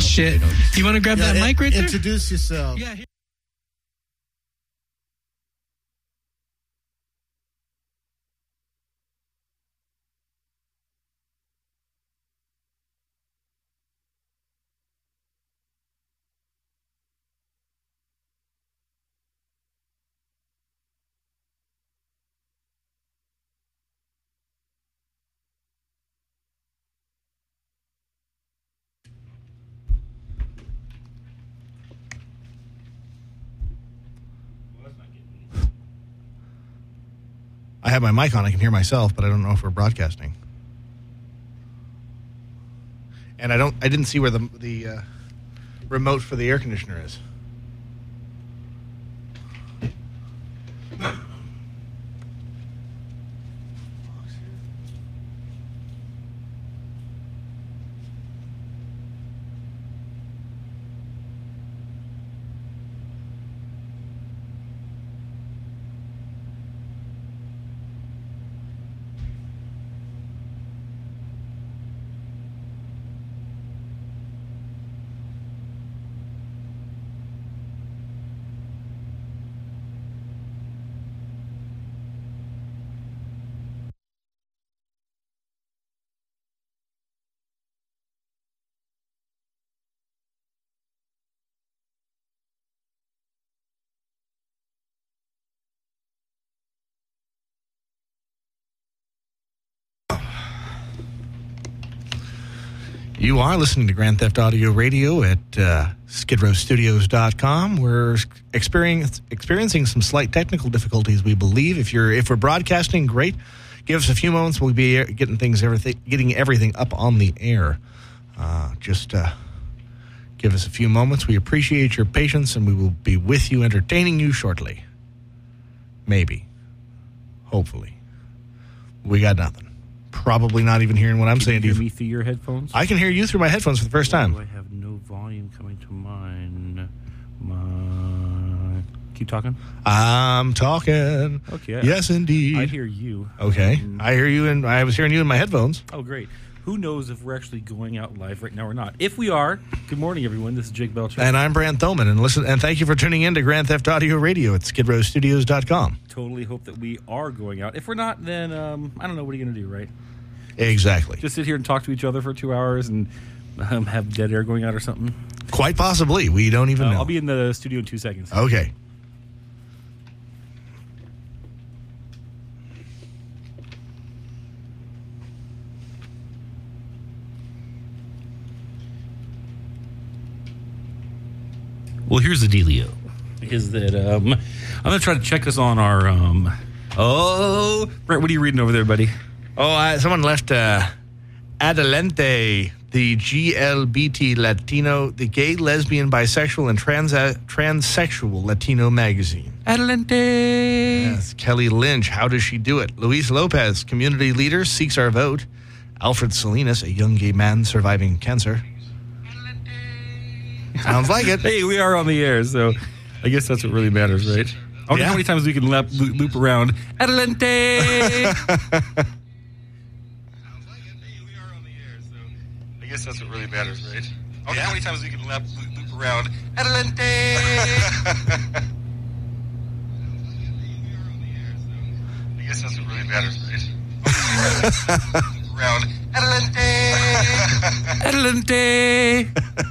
shit. You want to grab that mic right there? Introduce yourself. Yeah. I have my mic on. I can hear myself, but I don't know if we're broadcasting. And I didn't see where the remote for the air conditioner is. You are listening to Grand Theft Audio Radio at skidrowstudios.com. We're experiencing some slight technical difficulties, we believe. If we're broadcasting, great. Give us a few moments. We'll be getting everything up on the air. Just give us a few moments. We appreciate your patience, and we will be with you, entertaining you shortly. Maybe. Hopefully. We got nothing. Probably not even hearing what I'm saying to you. Can you hear me through your headphones? I can hear you through my headphones for the first time. I have no volume coming to mine. Keep talking. I'm talking. Okay. Yes, indeed. I hear you. Okay. I hear you, and I was hearing you in my headphones. Oh, great. Who knows if we're actually going out live right now or not? If we are, good morning, everyone. This is Jake Belcher. And I'm Brant Thoman. And thank you for tuning in to Grand Theft Audio Radio at skidrowstudios.com. Totally hope that we are going out. If we're not, then I don't know. What are you going to do, right? Exactly. Just sit here and talk to each other for 2 hours and have dead air going out or something? Quite possibly. We don't even know. I'll be in the studio in 2 seconds. Okay. Well, here's the dealio. Is that I'm going to try to check us on our... Brett, what are you reading over there, buddy? Oh, someone left Adelante, the GLBT Latino, the gay, lesbian, bisexual, and transsexual Latino magazine. Adelante. Yes, Kelly Lynch, how does she do it? Luis Lopez, community leader, seeks our vote. Alfred Salinas, a young gay man surviving cancer. Sounds like it. Hey, we are on the air, so I guess that's what really matters, right? I wonder how many times we can loop around. Adelante. I guess that's what really matters, right? I wonder how many times we can loop around. Adelante. I guess that's what really matters, right? Around. Adelante. Adelante.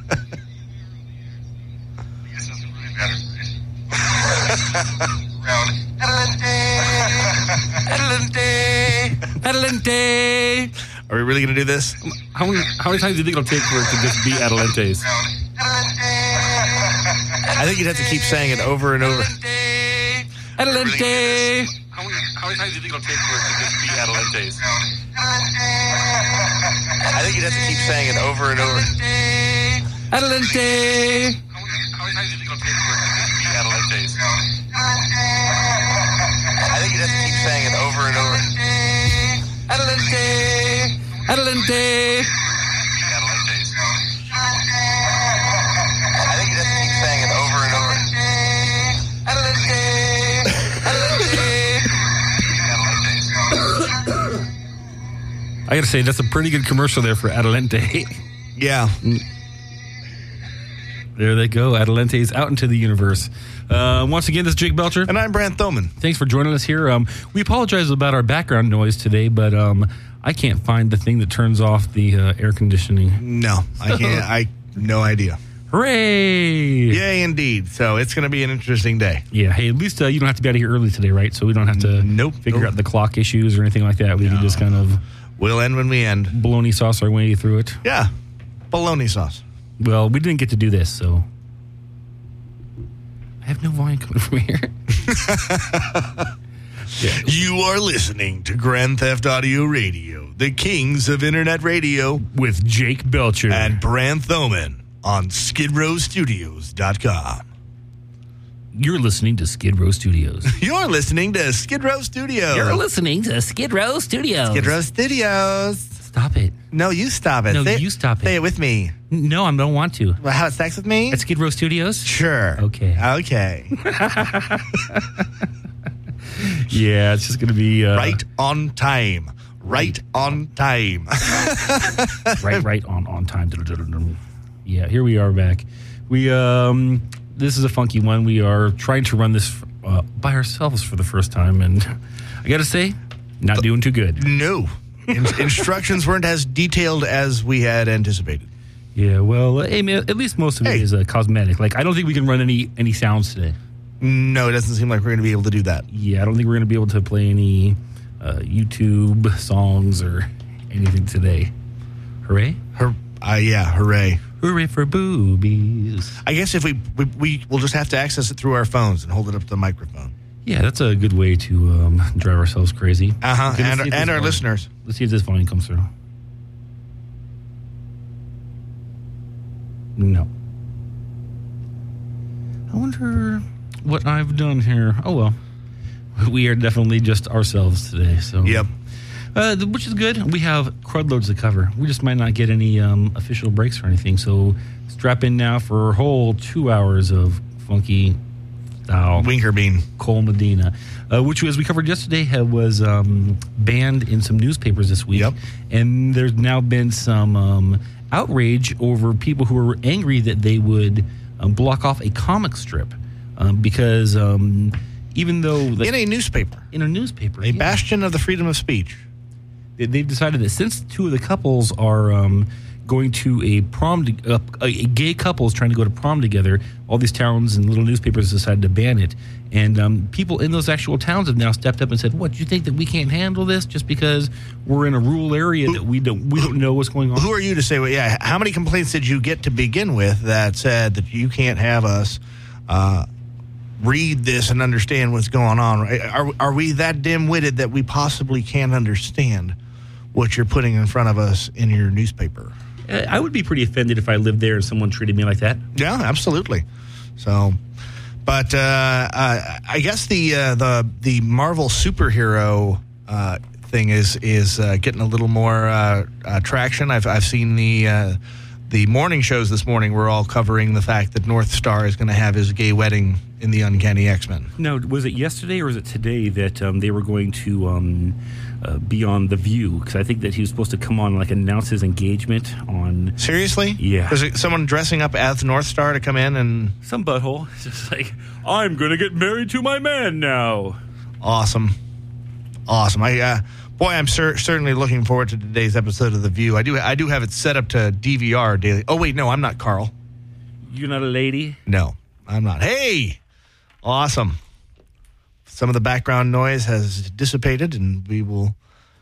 I guess that's what really matters, right? Around. Adelante. Adelante. Adelante. Are we really going to do this? How many times do you think it'll take for it to just be Adelantes? I think you'd have to keep saying it over and over. Adelante. How many times do you think it'll take for it to just be Adelantes? I think you'd have to keep saying it over and over. Adelante. How many times do you think it'll take for it to just be Adelantes? I think you'd have to keep saying it over and over. Adelante. Adelante. I think you'd have to keep saying it over and over. I gotta say, that's a pretty good commercial there for Adelante. Yeah. There they go. Adelante's out into the universe. Once again, this is Jake Belcher. And I'm Brant Thoman. Thanks for joining us here. We apologize about our background noise today, but I can't find the thing that turns off the air conditioning. No, I can't. No idea. Hooray! Yay, indeed. So it's going to be an interesting day. Yeah. Hey, at least you don't have to be out of here early today, right? So we don't have to figure out the clock issues or anything like that. We can just kind of... We'll end when we end. Bologna sauce our way through it. Yeah. Bologna sauce. Well, we didn't get to do this, so... I have no volume coming from here. Yeah. You are listening to Grand Theft Audio Radio, the kings of internet radio, with Jake Belcher and Brant Thoman on SkidRowStudios.com. You're listening to Skid Row Studios. You're listening to Skid Row Studios. You're listening to Skid Row Studios. Skid Row Studios. Stop it. No, you stop it. No, you stop it. Say it with me. No, I don't want to. Well, have sex with me? At Skid Row Studios? Sure. Okay. Yeah, it's just going to be... right on time. Right on time. right on time. Yeah, here we are back. We this is a funky one. We are trying to run this by ourselves for the first time, and I got to say, not doing too good. No. Instructions weren't as detailed as we had anticipated. Yeah, well, hey, man, at least most of it is cosmetic. Like, I don't think we can run any sounds today. No, it doesn't seem like we're going to be able to do that. Yeah, I don't think we're going to be able to play any YouTube songs or anything today. Hooray? Yeah, hooray. Hooray for boobies. I guess if we will just have to access it through our phones and hold it up to the microphone. Yeah, that's a good way to drive ourselves crazy. And our listeners. Let's see if this volume comes through. No. I wonder what I've done here. Oh, well. We are definitely just ourselves today. So Yep. Which is good. We have crud loads to cover. We just might not get any official breaks or anything. So strap in now for a whole 2 hours of funky style. Winker Bean. Cole Medina. Which, as we covered yesterday, was banned in some newspapers this week. Yep. And there's now been some outrage over people who are angry that they would block off a comic strip because even though... In a newspaper. A bastion of the freedom of speech. They've decided that since two of the couples are going to a prom, a gay couple is trying to go to prom together, all these towns and little newspapers decided to ban it. And people in those actual towns have now stepped up and said, "What, you think that we can't handle this just because we're in a rural area that we don't know what's going on?" Who are you to say, well, yeah, how many complaints did you get to begin with that said that you can't have us read this and understand what's going on? Are we that dim-witted that we possibly can't understand what you're putting in front of us in your newspaper? I would be pretty offended if I lived there and someone treated me like that. Yeah, absolutely. So, but I guess the Marvel superhero thing is getting a little more traction. I've seen the morning shows this morning were all covering the fact that North Star is going to have his gay wedding in the Uncanny X-Men. No, was it yesterday or was it today that they were going to be on The View? Because I think that he was supposed to come on and announce his engagement on... Seriously? Yeah. Was it someone dressing up as North Star to come in and... Some butthole. It's just like, I'm going to get married to my man now. Awesome. I'm certainly looking forward to today's episode of The View. I do have it set up to DVR daily. Oh, wait, no, I'm not Carl. You're not a lady? No, I'm not. Hey! Awesome. Some of the background noise has dissipated, and we will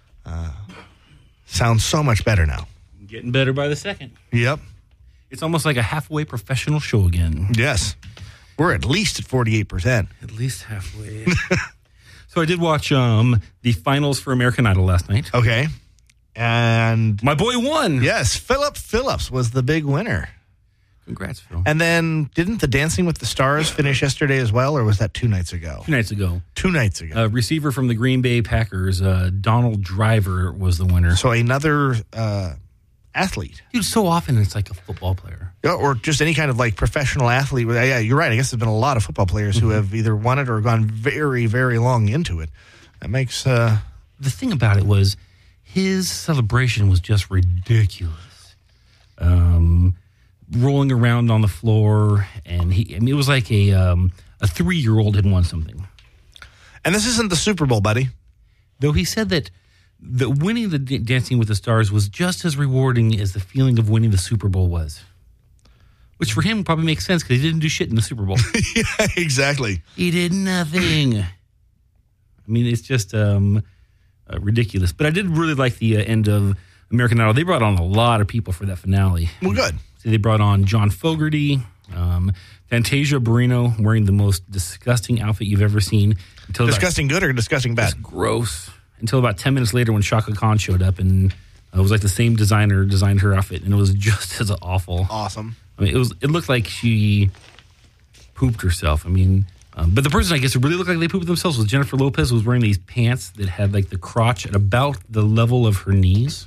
sound so much better now. Getting better by the second. Yep. It's almost like a halfway professional show again. Yes. We're at least at 48%. At least halfway. So I did watch the finals for American Idol last night. Okay. And... my boy won. Yes, Philip Phillips was the big winner. Congrats, Phil. And then, didn't the Dancing with the Stars finish yesterday as well, or was that 2 nights ago? 2 nights ago. 2 nights ago. Receiver from the Green Bay Packers, Donald Driver, was the winner. So another athlete. Dude, so often it's like a football player. Or just any kind of professional athlete. Yeah, you're right. I guess there's been a lot of football players who have either won it or gone very, very long into it. That makes... The thing about it was his celebration was just ridiculous. rolling around on the floor, and it was like a 3-year-old had won something. And this isn't the Super Bowl, buddy. Though he said that winning the Dancing with the Stars was just as rewarding as the feeling of winning the Super Bowl was. Which for him probably makes sense because he didn't do shit in the Super Bowl. Yeah, exactly. He did nothing. I mean, it's just ridiculous. But I did really like the end of American Idol. They brought on a lot of people for that finale. Well, good. So they brought on John Fogerty, Fantasia Barrino wearing the most disgusting outfit you've ever seen. Disgusting good or disgusting bad? Gross. Until about 10 minutes later when Shaka Khan showed up, and it was like the same designer designed her outfit, and it was just as awful. Awesome. I mean, it looked like she pooped herself. I mean, but the person I guess who really looked like they pooped themselves was Jennifer Lopez, who was wearing these pants that had like the crotch at about the level of her knees.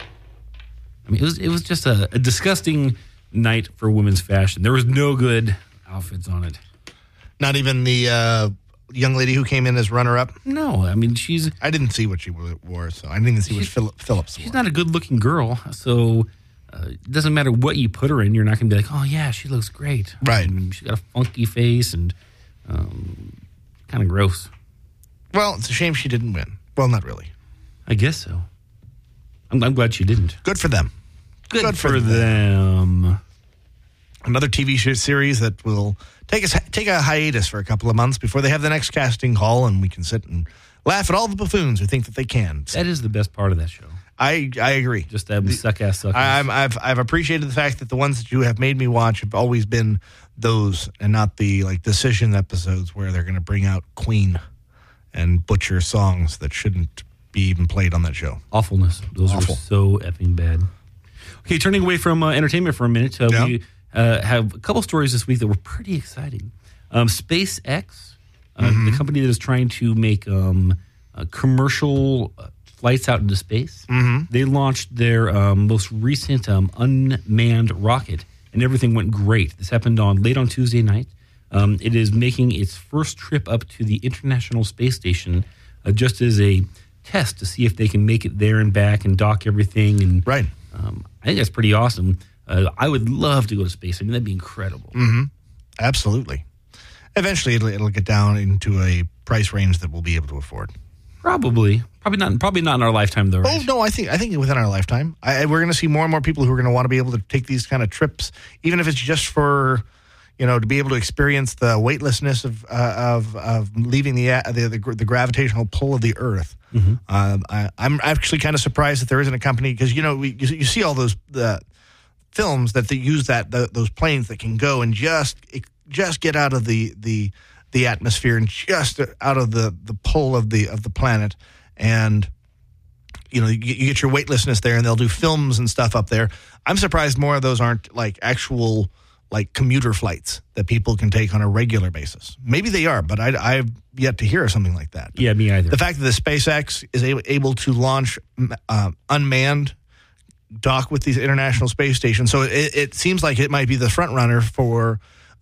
I mean, it was just a disgusting night for women's fashion. There was no good outfits on it. Not even the young lady who came in as runner-up? No, I mean, I didn't see what she wore, so I didn't even see what Phillips wore. She's not a good-looking girl, so it doesn't matter what you put her in. You're not going to be like, oh, yeah, she looks great. Right. She's got a funky face and kind of gross. Well, it's a shame she didn't win. Well, not really. I guess so. I'm glad she didn't. Good for them. Good for them. Another TV series that will take a hiatus for a couple of months before they have the next casting call, and we can sit and laugh at all the buffoons who think that they can. That is the best part of that show. I agree. Just that suck-ass. I've appreciated the fact that the ones that you have made me watch have always been those, and not the like Decision episodes where they're going to bring out Queen and butcher songs that shouldn't be even played on that show. Awfulness. Those are so effing bad. Okay, turning away from entertainment for a minute, we have a couple stories this week that were pretty exciting. SpaceX, the company that is trying to make commercial flights out into space, they launched their most recent unmanned rocket, and everything went great. This happened late on Tuesday night. It is making its first trip up to the International Space Station just as a test to see if they can make it there and back and dock everything. And right. I think that's pretty awesome. I would love to go to space. I mean, that'd be incredible. Mm-hmm. Absolutely. Eventually, it'll get down into a price range that we'll be able to afford. Probably not in our lifetime, though. Right? Oh no, I think within our lifetime, we're going to see more and more people who are going to want to be able to take these kind of trips, even if it's just for, to be able to experience the weightlessness of leaving the gravitational pull of the Earth. Mm-hmm. I'm actually kind of surprised that there isn't a company, because you see all those films that they use those planes that can go and just get out of the atmosphere and just out of the pull of the planet, and you get your weightlessness there, and they'll do films and stuff up there. I'm surprised more of those aren't like actual like commuter flights that people can take on a regular basis. Maybe they are, but I've yet to hear of something like that. Yeah, me either. The fact that the SpaceX is able to launch unmanned, dock with these International Space Stations, so it seems like it might be the front runner for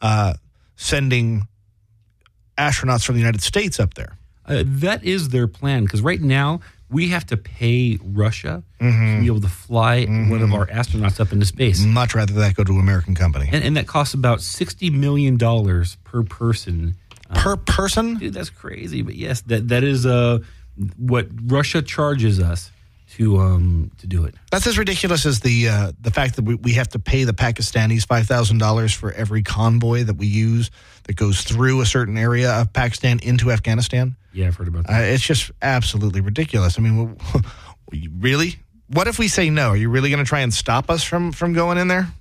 sending astronauts from the United States up there. That is their plan, because right now we have to pay Russia to be able to fly one of our astronauts up into space. Much rather that go to an American company. And that costs about $60 million per person. Per person? Dude, that's crazy. But yes, that is what Russia charges us to do it. That's as ridiculous as the fact that we have to pay the Pakistanis $5,000 for every convoy that we use that goes through a certain area of Pakistan into Afghanistan. Yeah, I've heard about that. It's just absolutely ridiculous. I mean, really? What if we say no? Are you really going to try and stop us from going in there?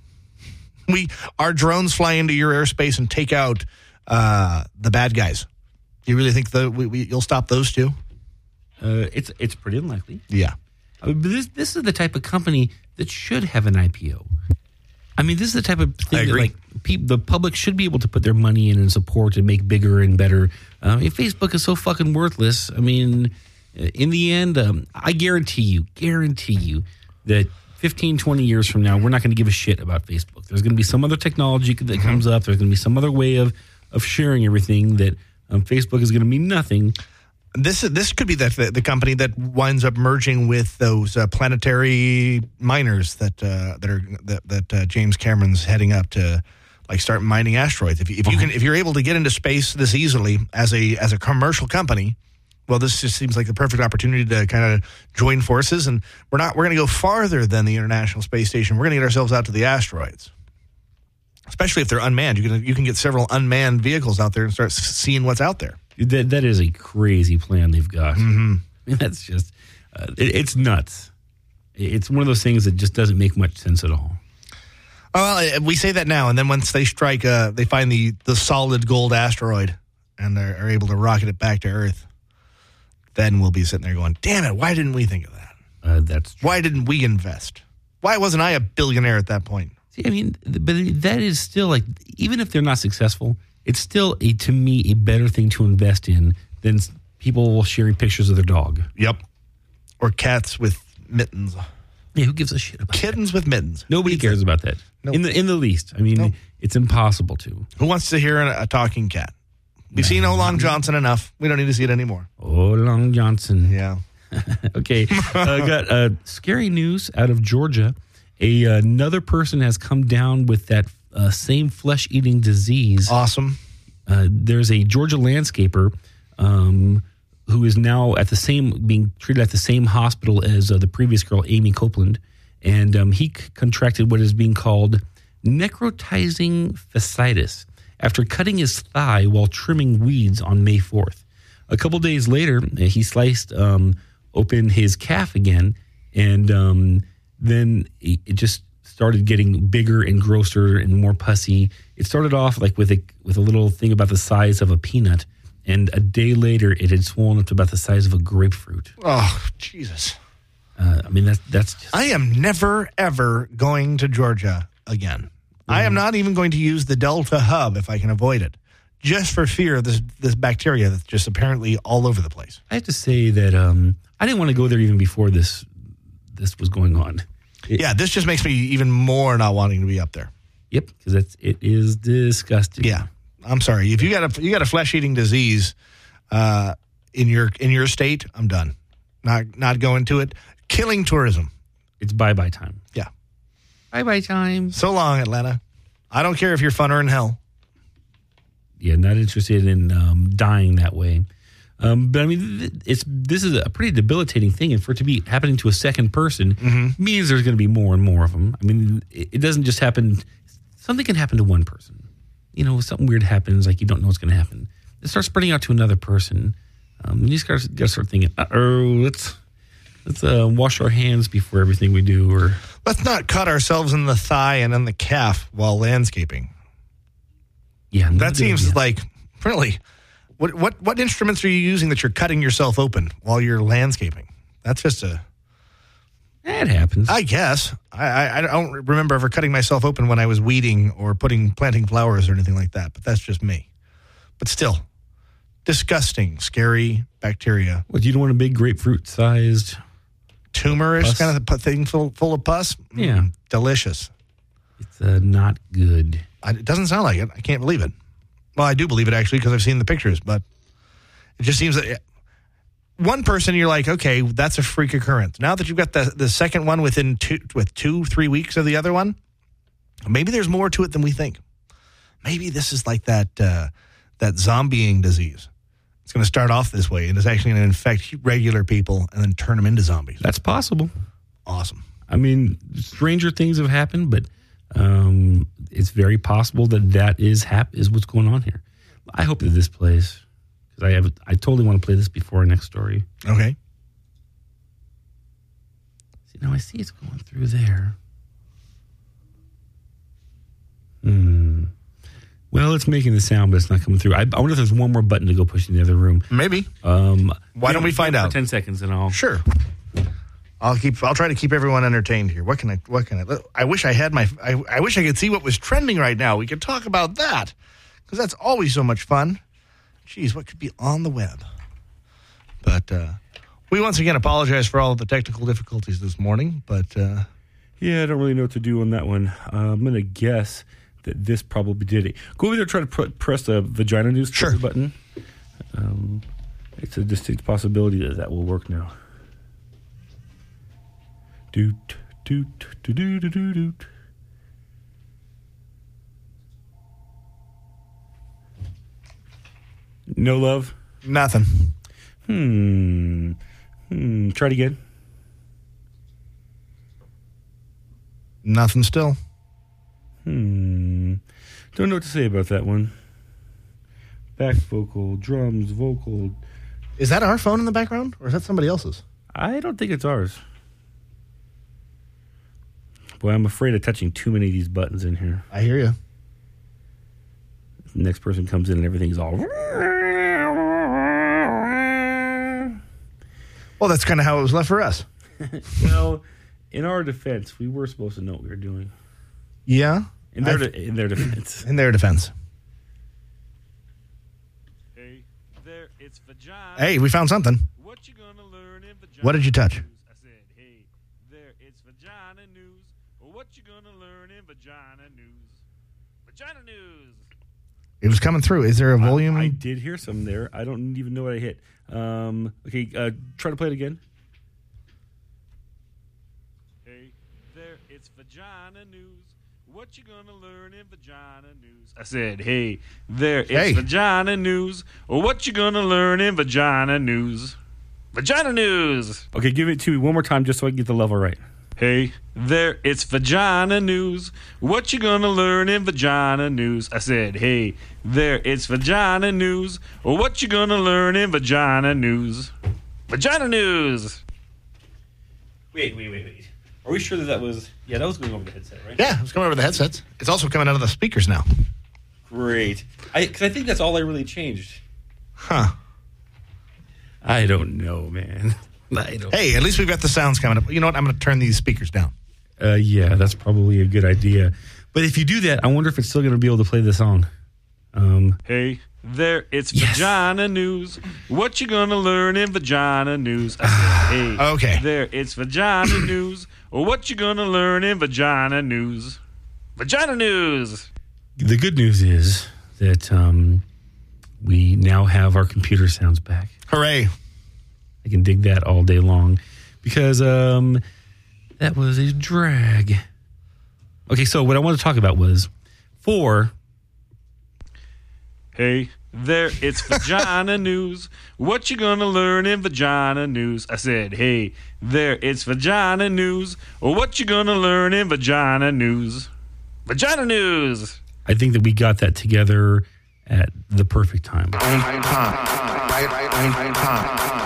Our drones fly into your airspace and take out the bad guys. Do you really think you'll stop those too? It's pretty unlikely. Yeah. But this is the type of company that should have an IPO. I mean, this is the type of thing that the public should be able to put their money in and support and make bigger and better. If Facebook is so fucking worthless, I mean, in the end, I guarantee you that 15, 20 years from now, we're not going to give a shit about Facebook. There's going to be some other technology that comes up. There's going to be some other way of sharing everything that Facebook is going to mean nothing. This could be the company that winds up merging with those planetary miners that James Cameron's heading up to, like, start mining asteroids. If you're able to get into space this easily as a commercial company, well, this just seems like the perfect opportunity to kind of join forces. And we're going to go farther than the International Space Station. We're going to get ourselves out to the asteroids, especially if they're unmanned. You can get several unmanned vehicles out there and start seeing what's out there. That is a crazy plan they've got. Mm-hmm. That's just, it's nuts. It's one of those things that just doesn't make much sense at all. Well, we say that now, and then once they strike, they find the solid gold asteroid, and are able to rocket it back to Earth. Then we'll be sitting there going, damn it, why didn't we think of that? That's true. Why didn't we invest? Why wasn't I a billionaire at that point? See, I mean, but that is still, like, even if they're not successful, it's still, to me, a better thing to invest in than people sharing pictures of their dog. Yep. Or cats with mittens. Yeah, who gives a shit about Kittens with mittens. Nobody cares about that. Nope. In the least. I mean, It's impossible to. Who wants to hear a talking cat? We've seen Long Johnson enough. We don't need to see it anymore. Long Johnson. Yeah. Okay. Got scary news out of Georgia. Another person has come down with that same flesh-eating disease. Awesome. There's a Georgia landscaper who is now being treated at the same hospital as the previous girl, Amy Copeland. And he contracted what is being called necrotizing fasciitis after cutting his thigh while trimming weeds on May 4th. A couple days later, he sliced open his calf again, and then it just started getting bigger and grosser and more pussy. It started off like with a little thing about the size of a peanut, and a day later, it had swollen up to about the size of a grapefruit. Oh, Jesus. I mean, that's just... I am never, ever going to Georgia again. I am not even going to use the Delta hub if I can avoid it, just for fear of this bacteria that's just apparently all over the place. I have to say that I didn't want to go there even before this was going on. This just makes me even more not wanting to be up there. Yep, because it is disgusting. Yeah, I'm sorry. If you got a flesh-eating disease in your state, I'm done. Not going to it. Killing tourism. It's bye-bye time. Yeah. Bye-bye time. So long, Atlanta. I don't care if you're fun or in hell. Yeah, not interested in dying that way. But I mean, this is a pretty debilitating thing, and for it to be happening to a second person means there's going to be more and more of them. I mean, it doesn't just happen. Something can happen to one person. You know, something weird happens, like you don't know what's going to happen. It starts spreading out to another person. You just got to start thinking, let's wash our hands before everything we do, or let's not cut ourselves in the thigh and in the calf while landscaping. Yeah, that seems like really. What instruments are you using that you're cutting yourself open while you're landscaping? That's just it happens. I guess I don't remember ever cutting myself open when I was weeding or planting flowers or anything like that. But that's just me. But still, disgusting, scary bacteria. What, you don't want a big grapefruit-sized tumorish pus? kind of thing full of pus? Yeah, delicious. It's not good. It doesn't sound like it. I can't believe it. Well, I do believe it, actually, because I've seen the pictures, but it just seems that one person, you're like, okay, that's a freak occurrence. Now that you've got the second one within 2-3 weeks of the other one, maybe there's more to it than we think. Maybe this is like that zombieing disease. It's going to start off this way, and it's actually going to infect regular people and then turn them into zombies. That's possible. Awesome. I mean, stranger things have happened, but it's very possible that is what's going on here. I hope that this plays, because I totally want to play this before our next story. Okay. See, now I see it's going through there. Well, it's making the sound, but it's not coming through. I wonder if there's one more button to go push in the other room. Maybe. Why don't we find out? For 10 seconds, and I'll... Sure. I'll try to keep everyone entertained here. What can I wish I had I wish I could see what was trending right now. We could talk about that, because that's always so much fun. Jeez, what could be on the web? But we once again apologize for all of the technical difficulties this morning. But yeah, I don't really know what to do on that one. I'm going to guess that this probably did it. Go over there and try to press the vagina news sure. button. It's a distinct possibility that will work now. Doot, doot, doot, doot, doot, doot. No love? Nothing. Try it again. Nothing still. Don't know what to say about that one. Back vocal, drums, vocal. Is that our phone in the background, or is that somebody else's? I don't think it's ours. Boy, I'm afraid of touching too many of these buttons in here. I hear you. The next person comes in and everything's all... Well, that's kind of how it was left for us. Well, in our defense, we were supposed to know what we were doing. Yeah? In their defense. In their defense. Hey, there, it's vagina. Hey, we found something. What you gonna learn in vagina? What did you touch? News? I said, hey, there, it's vagina news. What you gonna learn in vagina news? Vagina news. It was coming through. Is there a volume? I did hear some there. I don't even know what I hit. Okay, try to play it again. Hey, there, it's vagina news. What you gonna learn in vagina news? I said, hey, there, it's vagina news. What you gonna learn in vagina news? Vagina news. Okay, give it to me one more time just so I can get the level right. Hey, there, it's vagina news. What you gonna learn in vagina news? I said, hey, there, it's vagina news. What you gonna learn in vagina news? Vagina news. Wait. Are we sure that was... Yeah, that was going over the headset, right? Yeah, it's coming over the headsets. It's also coming out of the speakers now. Great. Because I think that's all I really changed. Huh. I don't know, man. Hey, at least we've got the sounds coming up. You know what? I'm going to turn these speakers down. Yeah, that's probably a good idea. But if you do that, I wonder if it's still going to be able to play the song. Hey, there, it's vagina news. What you gonna learn in vagina news? I said, hey, okay. There, it's vagina news. What you gonna learn in vagina news? Vagina news. The good news is that we now have our computer sounds back. Hooray. I can dig that all day long because that was a drag. Okay, so what I want to talk about was Hey, there, it's vagina news. What you gonna learn in vagina news? I said, hey, there, it's vagina news. What you gonna learn in vagina news? Vagina news. I think that we got that together at the perfect time. Right on time. Right on time.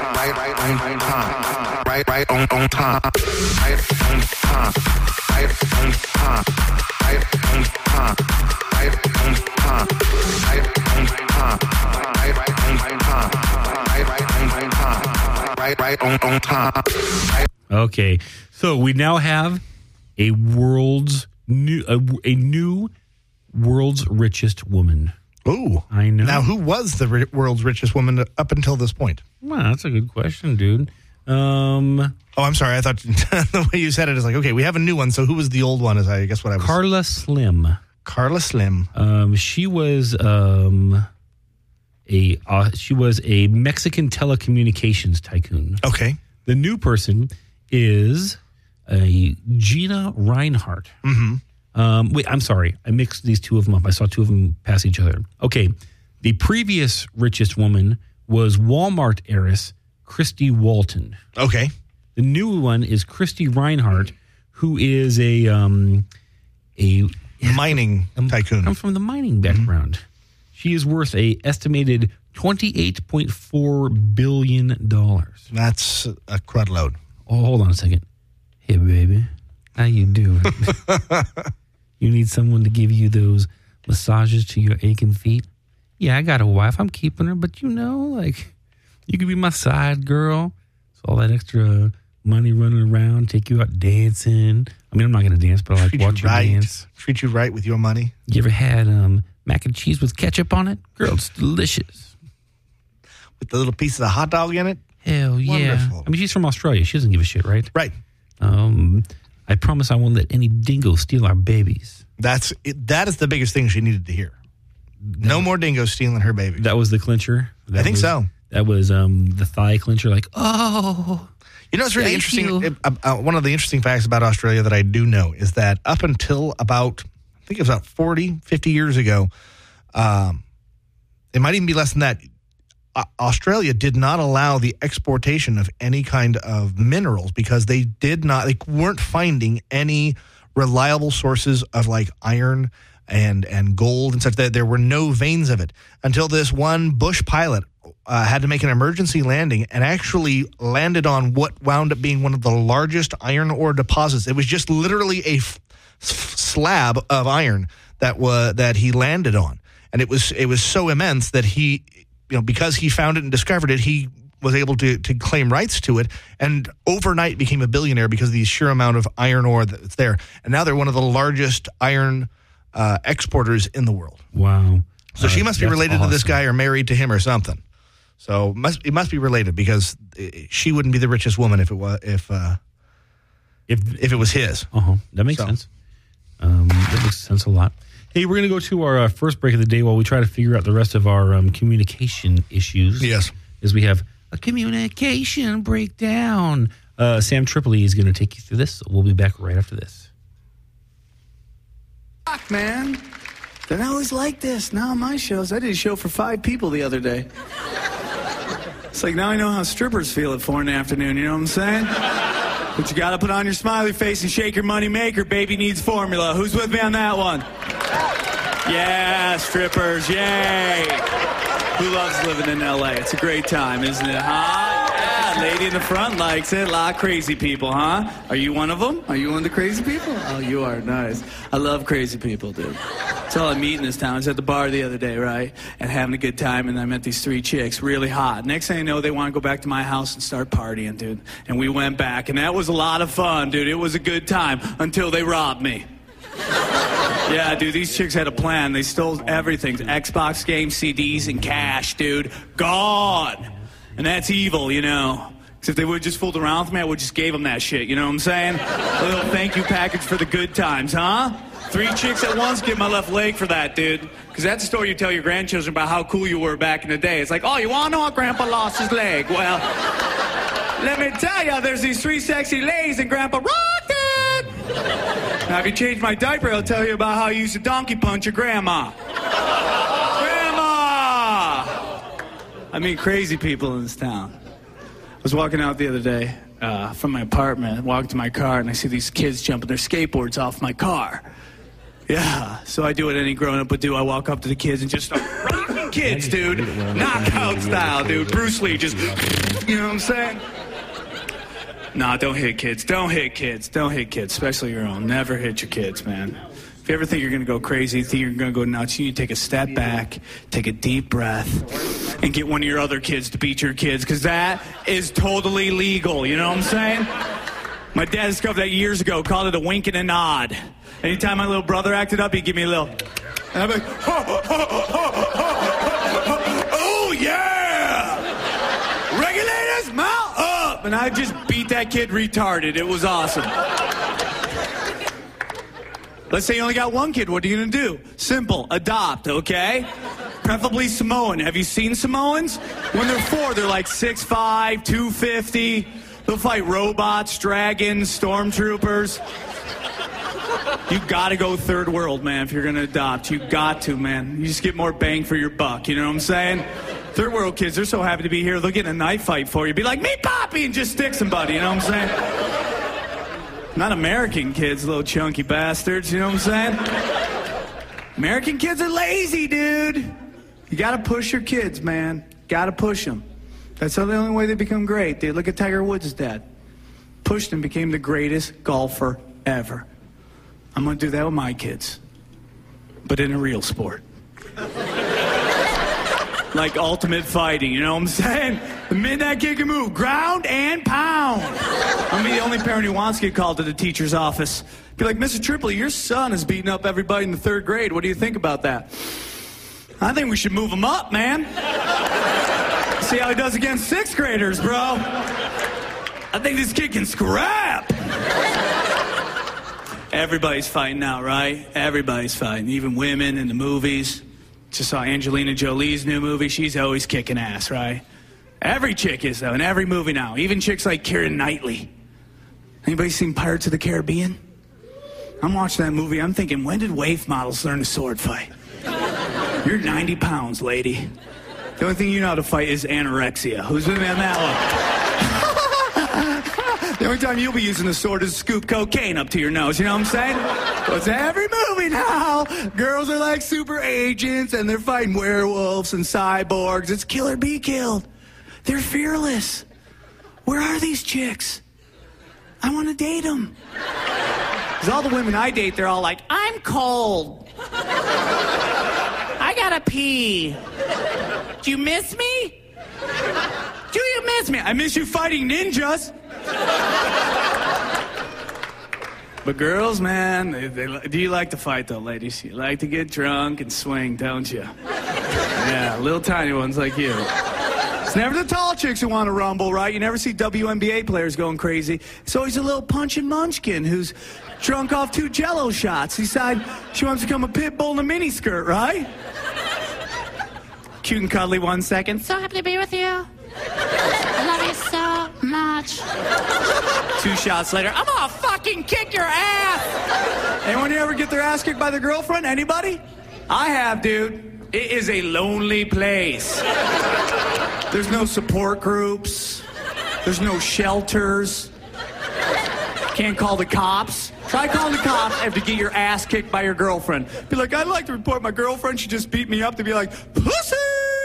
Right on time. Right on time. Right on time. Right on time. Right on time. Right on time. Right on time. Okay, so we now have a new world's richest woman. Ooh. I know. Now, who was the world's richest woman up until this point? Well, that's a good question, dude. Oh, I'm sorry. I thought the way you said it is like, okay, we have a new one. So who was the old one? Is I guess what I was. Carla Slim. Carla Slim. She was a Mexican telecommunications tycoon. Okay. The new person is a Gina Reinhardt. Mm-hmm. Wait, I'm sorry. I mixed these two of them up. I saw two of them pass each other. Okay. The previous richest woman was Walmart heiress Christy Walton. Okay. The new one is Christy Reinhardt, who is a mining tycoon. I'm from the mining background. Mm-hmm. She is worth a estimated $28.4 billion. That's a crud load. Oh, hold on a second. Hey, baby. How you doing? You need someone to give you those massages to your aching feet? Yeah, I got a wife. I'm keeping her. But, you could be my side girl. So all that extra money running around, take you out dancing. I mean, I'm not going to dance, but I watch you dance. Treat you right with your money. You ever had mac and cheese with ketchup on it? Girl, it's delicious. With the little piece of the hot dog in it? Hell yeah. Wonderful. I mean, she's from Australia. She doesn't give a shit, right? Right. I promise I won't let any dingo steal our babies. That is the biggest thing she needed to hear. No more dingoes stealing her baby. That was the clincher? I think so. That was the thigh clincher. Like, oh, You know, it's really Thank interesting. you. One of the interesting facts about Australia that I do know is that up until about, I think it was about 40, 50 years ago, it might even be less than that, Australia did not allow the exportation of any kind of minerals because they weren't finding any reliable sources of like iron and gold and such. That there were no veins of it until this one Bush pilot had to make an emergency landing and actually landed on what wound up being one of the largest iron ore deposits. It was just literally a slab of iron that he landed on, and it was so immense that he, because he found it and discovered it, he was able to claim rights to it, and overnight became a billionaire because of the sheer amount of iron ore that's there. And now they're one of the largest iron exporters in the world. Wow. So she must be related to this guy or married to him or something. So it must be related because she wouldn't be the richest woman if it was if it was his. That makes sense. That makes sense a lot. Hey, we're going to go to our first break of the day while we try to figure out the rest of our communication issues. Yes. As we have a communication breakdown. Sam Tripoli is going to take you through this. We'll be back right after this. Fuck, man. They're not always like this. Now on my shows, I did a show for 5 people the other day. It's like now I know how strippers feel at 4 in the afternoon, you know what I'm saying? But you gotta put on your smiley face and shake your money maker. Baby needs formula. Who's with me on that one? Yeah, strippers, yay. Who loves living in LA? It's a great time, isn't it, huh? Yeah, lady in the front likes it. A lot of crazy people, huh? Are you one of them? Are you one of the crazy people? Oh, you are. Nice. I love crazy people, dude. That's all I meet in this town. I was at the bar the other day, right? And having a good time, and I met these 3 chicks, really hot. Next thing I know, they want to go back to my house and start partying, dude. And we went back, and that was a lot of fun, dude. It was a good time until they robbed me. Yeah, dude, these chicks had a plan. They stole everything. Xbox games, CDs, and cash, dude. Gone. And that's evil, you know. Because if they would have just fooled around with me, I would just gave them that shit, you know what I'm saying? A little thank you package for the good times, huh? 3 chicks at once, give my left leg for that, dude. Because that's the story you tell your grandchildren about how cool you were back in the day. It's like, oh, you want to know how Grandpa lost his leg? Well, let me tell you, there's these 3 sexy ladies and Grandpa rocked it. Now, if you change my diaper, I'll tell you about how you used to donkey punch your grandma. Grandma! I mean, crazy people in this town. I was walking out the other day from my apartment, walked to my car, and I see these kids jumping their skateboards off my car. Yeah, so I do what any grown-up would do. I walk up to the kids and just start rocking kids, dude. Knockout style, dude. Bruce Lee, just, you know what I'm saying? Nah, don't hit kids. Don't hit kids. Don't hit kids, especially your own. Never hit your kids, man. If you ever think you're going to go crazy, think you're going to go nuts, you need to take a step back, take a deep breath, and get one of your other kids to beat your kids, because that is totally legal, you know what I'm saying? My dad discovered that years ago, called it a wink and a nod. Anytime my little brother acted up, he'd give me a little, and I'd be like, oh yeah! Regulators, mount up! And I'd just beat that kid retarded. It was awesome. Let's say you only got 1 kid. What are you going to do? Simple. Adopt, okay? Preferably Samoan. Have you seen Samoans? When they're 4, they're like 6'5", 250. They'll fight robots, dragons, stormtroopers. You got to go third world, man, if you're going to adopt. You got to, man. You just get more bang for your buck. You know what I'm saying? Third world kids, they're so happy to be here. They'll get in a knife fight for you. Be like, me, Poppy, and just stick somebody. You know what I'm saying? Not American kids, little chunky bastards, you know what I'm saying? American kids are lazy, dude. You gotta push your kids, man. Gotta push them. That's the only way they become great, dude. Look at Tiger Woods' dad. Pushed him, became the greatest golfer ever. I'm gonna do that with my kids. But in a real sport. Like ultimate fighting, you know what I'm saying? The minute that kid can move, ground and pound. I'm gonna be the only parent who wants to get called to the teacher's office. Be like, Mr. Tripoli, your son is beating up everybody in the 3rd grade. What do you think about that? I think we should move him up, man. See how he does against 6th graders, bro. I think this kid can scrap. Everybody's fighting now, right? Everybody's fighting, even women in the movies. Just saw Angelina Jolie's new movie. She's always kicking ass, right? Every chick is, though, in every movie now. Even chicks like Keira Knightley. Anybody seen Pirates of the Caribbean? I'm watching that movie. I'm thinking, when did wave models learn to sword fight? You're 90 pounds, lady. The only thing you know how to fight is anorexia. Who's with me on that one? The only time you'll be using the sword is to scoop cocaine up to your nose. You know what I'm saying? Well, it's every movie now. Girls are like super agents, and they're fighting werewolves and cyborgs. It's kill or be killed. They're fearless. Where are these chicks? I want to date them. Because all the women I date, they're all like, I'm cold. I gotta pee. Do you miss me? Do you miss me? I miss you fighting ninjas. But girls, man, do you like to fight, though, ladies? You like to get drunk and swing, don't you? Yeah, little tiny ones like you. It's never the tall chicks who want to rumble, right? You never see WNBA players going crazy. It's always a little punchin' munchkin who's drunk off 2 Jell-O shots. Decide she wants to become a pit bull in a miniskirt, right? Cute and cuddly 1 second. So happy to be with you. I love you so much. 2 shots later, I'm gonna fucking kick your ass. Anyone here ever get their ass kicked by their girlfriend? Anybody? I have, dude. It is a lonely place. There's no support groups. There's no shelters. Can't call the cops. Try calling the cops after you get your ass kicked by your girlfriend. Be like, I'd like to report my girlfriend. She just beat me up. To be like, pussy!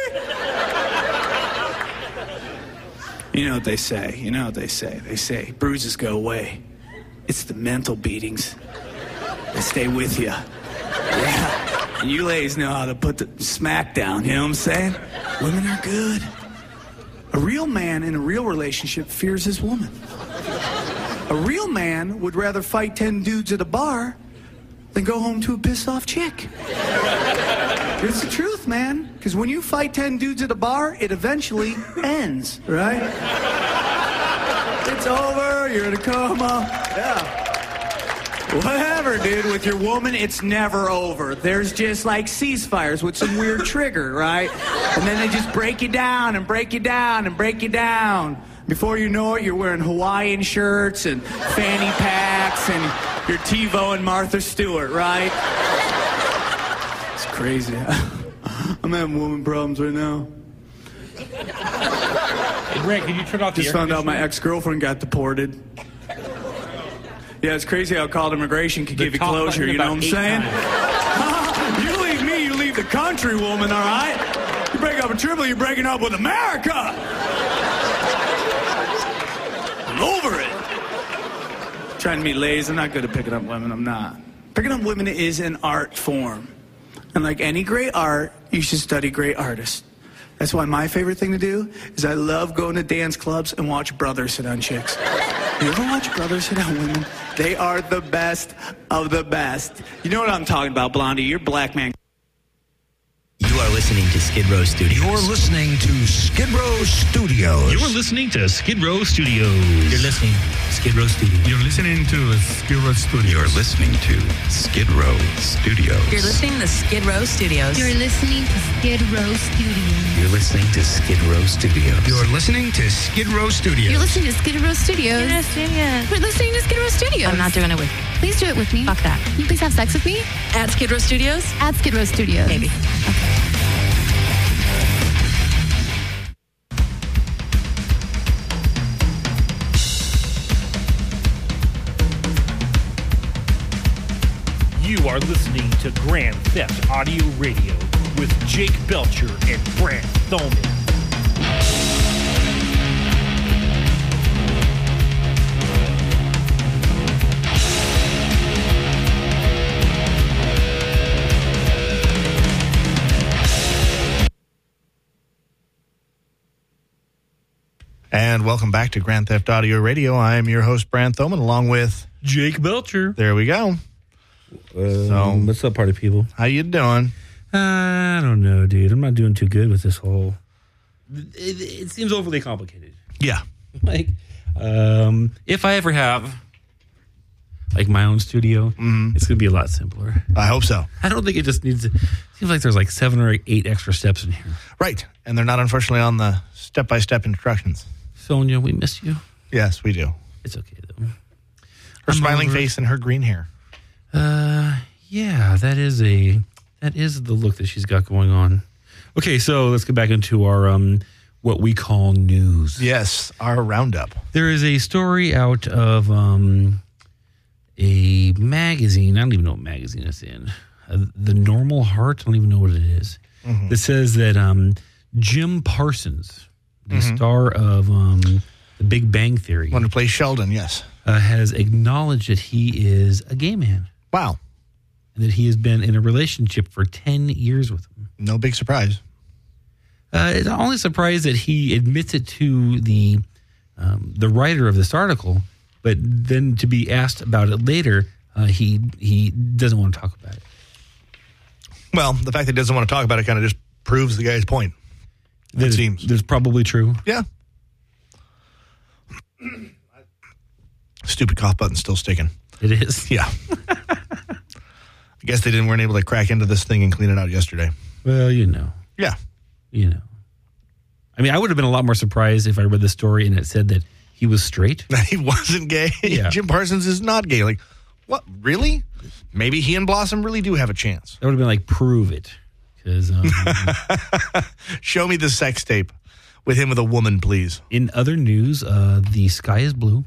You know what they say. You know what they say. They say, bruises go away. It's the mental beatings that stay with you. Yeah. And you ladies know how to put the smack down. You know what I'm saying? Women are good. A real man in a real relationship fears his woman. A real man would rather fight 10 dudes at a bar than go home to a pissed-off chick. It's the truth, man. Because when you fight 10 dudes at a bar, it eventually ends, right? It's over, you're in a coma. Yeah. Whatever, dude. With your woman, it's never over. There's just like ceasefires with some weird trigger, right? And then they just break you down and break you down and break you down. Before you know it, you're wearing Hawaiian shirts and fanny packs and you're TiVo and Martha Stewart, right? It's crazy. I'm having woman problems right now. Hey, Brent, can you turn off the Just found out my ex-girlfriend got deported. Yeah, it's crazy how called immigration can give you closure, you know what I'm saying? You leave me, you leave the country, woman, all right? You break up with Tripoli, you're breaking up with America. I'm over it. Trying to be lazy. I'm not good at picking up women. I'm not. Picking up women is an art form. And like any great art, you should study great artists. That's why my favorite thing to do is I love going to dance clubs and watch brothers sit on chicks. You ever watch brothers sit on women? They are the best of the best. You know what I'm talking about, Blondie? You're black man. You are listening to Skid Row Studios. You're listening to Skid Row Studios. You're listening to Skid Row Studios. You're listening to Skid Row Studios. You're listening to Skid Row Studios. You're listening to Skid Row Studios. You're listening to Skid Row Studios. You're listening to Skid Row Studios. You're listening to Skid Row Studios. You're listening to Skid Row Studios. You're listening to Skid Row Studios. We're listening to Skid Row Studios. I'm not doing it with you. Please do it with me. Fuck that. Can you please have sex with me? At Skid Row Studios? At Skid Row Studios. Maybe. Okay. You are listening to Grand Theft Audio Radio with Jake Belcher and Brant Thoman. And welcome back to Grand Theft Audio Radio. I am your host, Brant Thoman, along with Jake Belcher. There we go. What's up, party people? How you doing? I don't know, dude. I'm not doing too good with this whole. It seems overly complicated. Yeah. Like, if I ever have like my own studio, it's going to be a lot simpler. I hope so. I don't think it just needs. Seems like there's like 7 or 8 extra steps in here. Right, and they're not unfortunately on the step-by-step instructions. Sonia, we miss you. Yes, we do. It's okay though. Her smiling face and her green hair. Yeah, that is the look that she's got going on. Okay, so let's get back into our what we call news. Yes, our roundup. There is a story out of a magazine. I don't even know what magazine it's in. The Normal Heart. I don't even know what it is. That says that Jim Parsons, the star of The Big Bang Theory, One who plays Sheldon, yes. has acknowledged that he is a gay man. Wow. And that he has been in a relationship for 10 years with him. No big surprise. It's only surprised that he admits it to the writer of this article, but then to be asked about it later, he doesn't want to talk about it. Well, the fact that he doesn't want to talk about it kind of just proves the guy's point. It seems. That's probably true. Yeah. Stupid cough button's still sticking. It is. Yeah. I guess they weren't able to crack into this thing and clean it out yesterday. Well, you know. Yeah. You know. I mean, I would have been a lot more surprised if I read the story and it said that he was straight. That he wasn't gay. Yeah. Jim Parsons is not gay. Like, what? Really? Maybe he and Blossom really do have a chance. That would have been like, prove it. Because show me the sex tape with him with a woman, please. In other news, the sky is blue.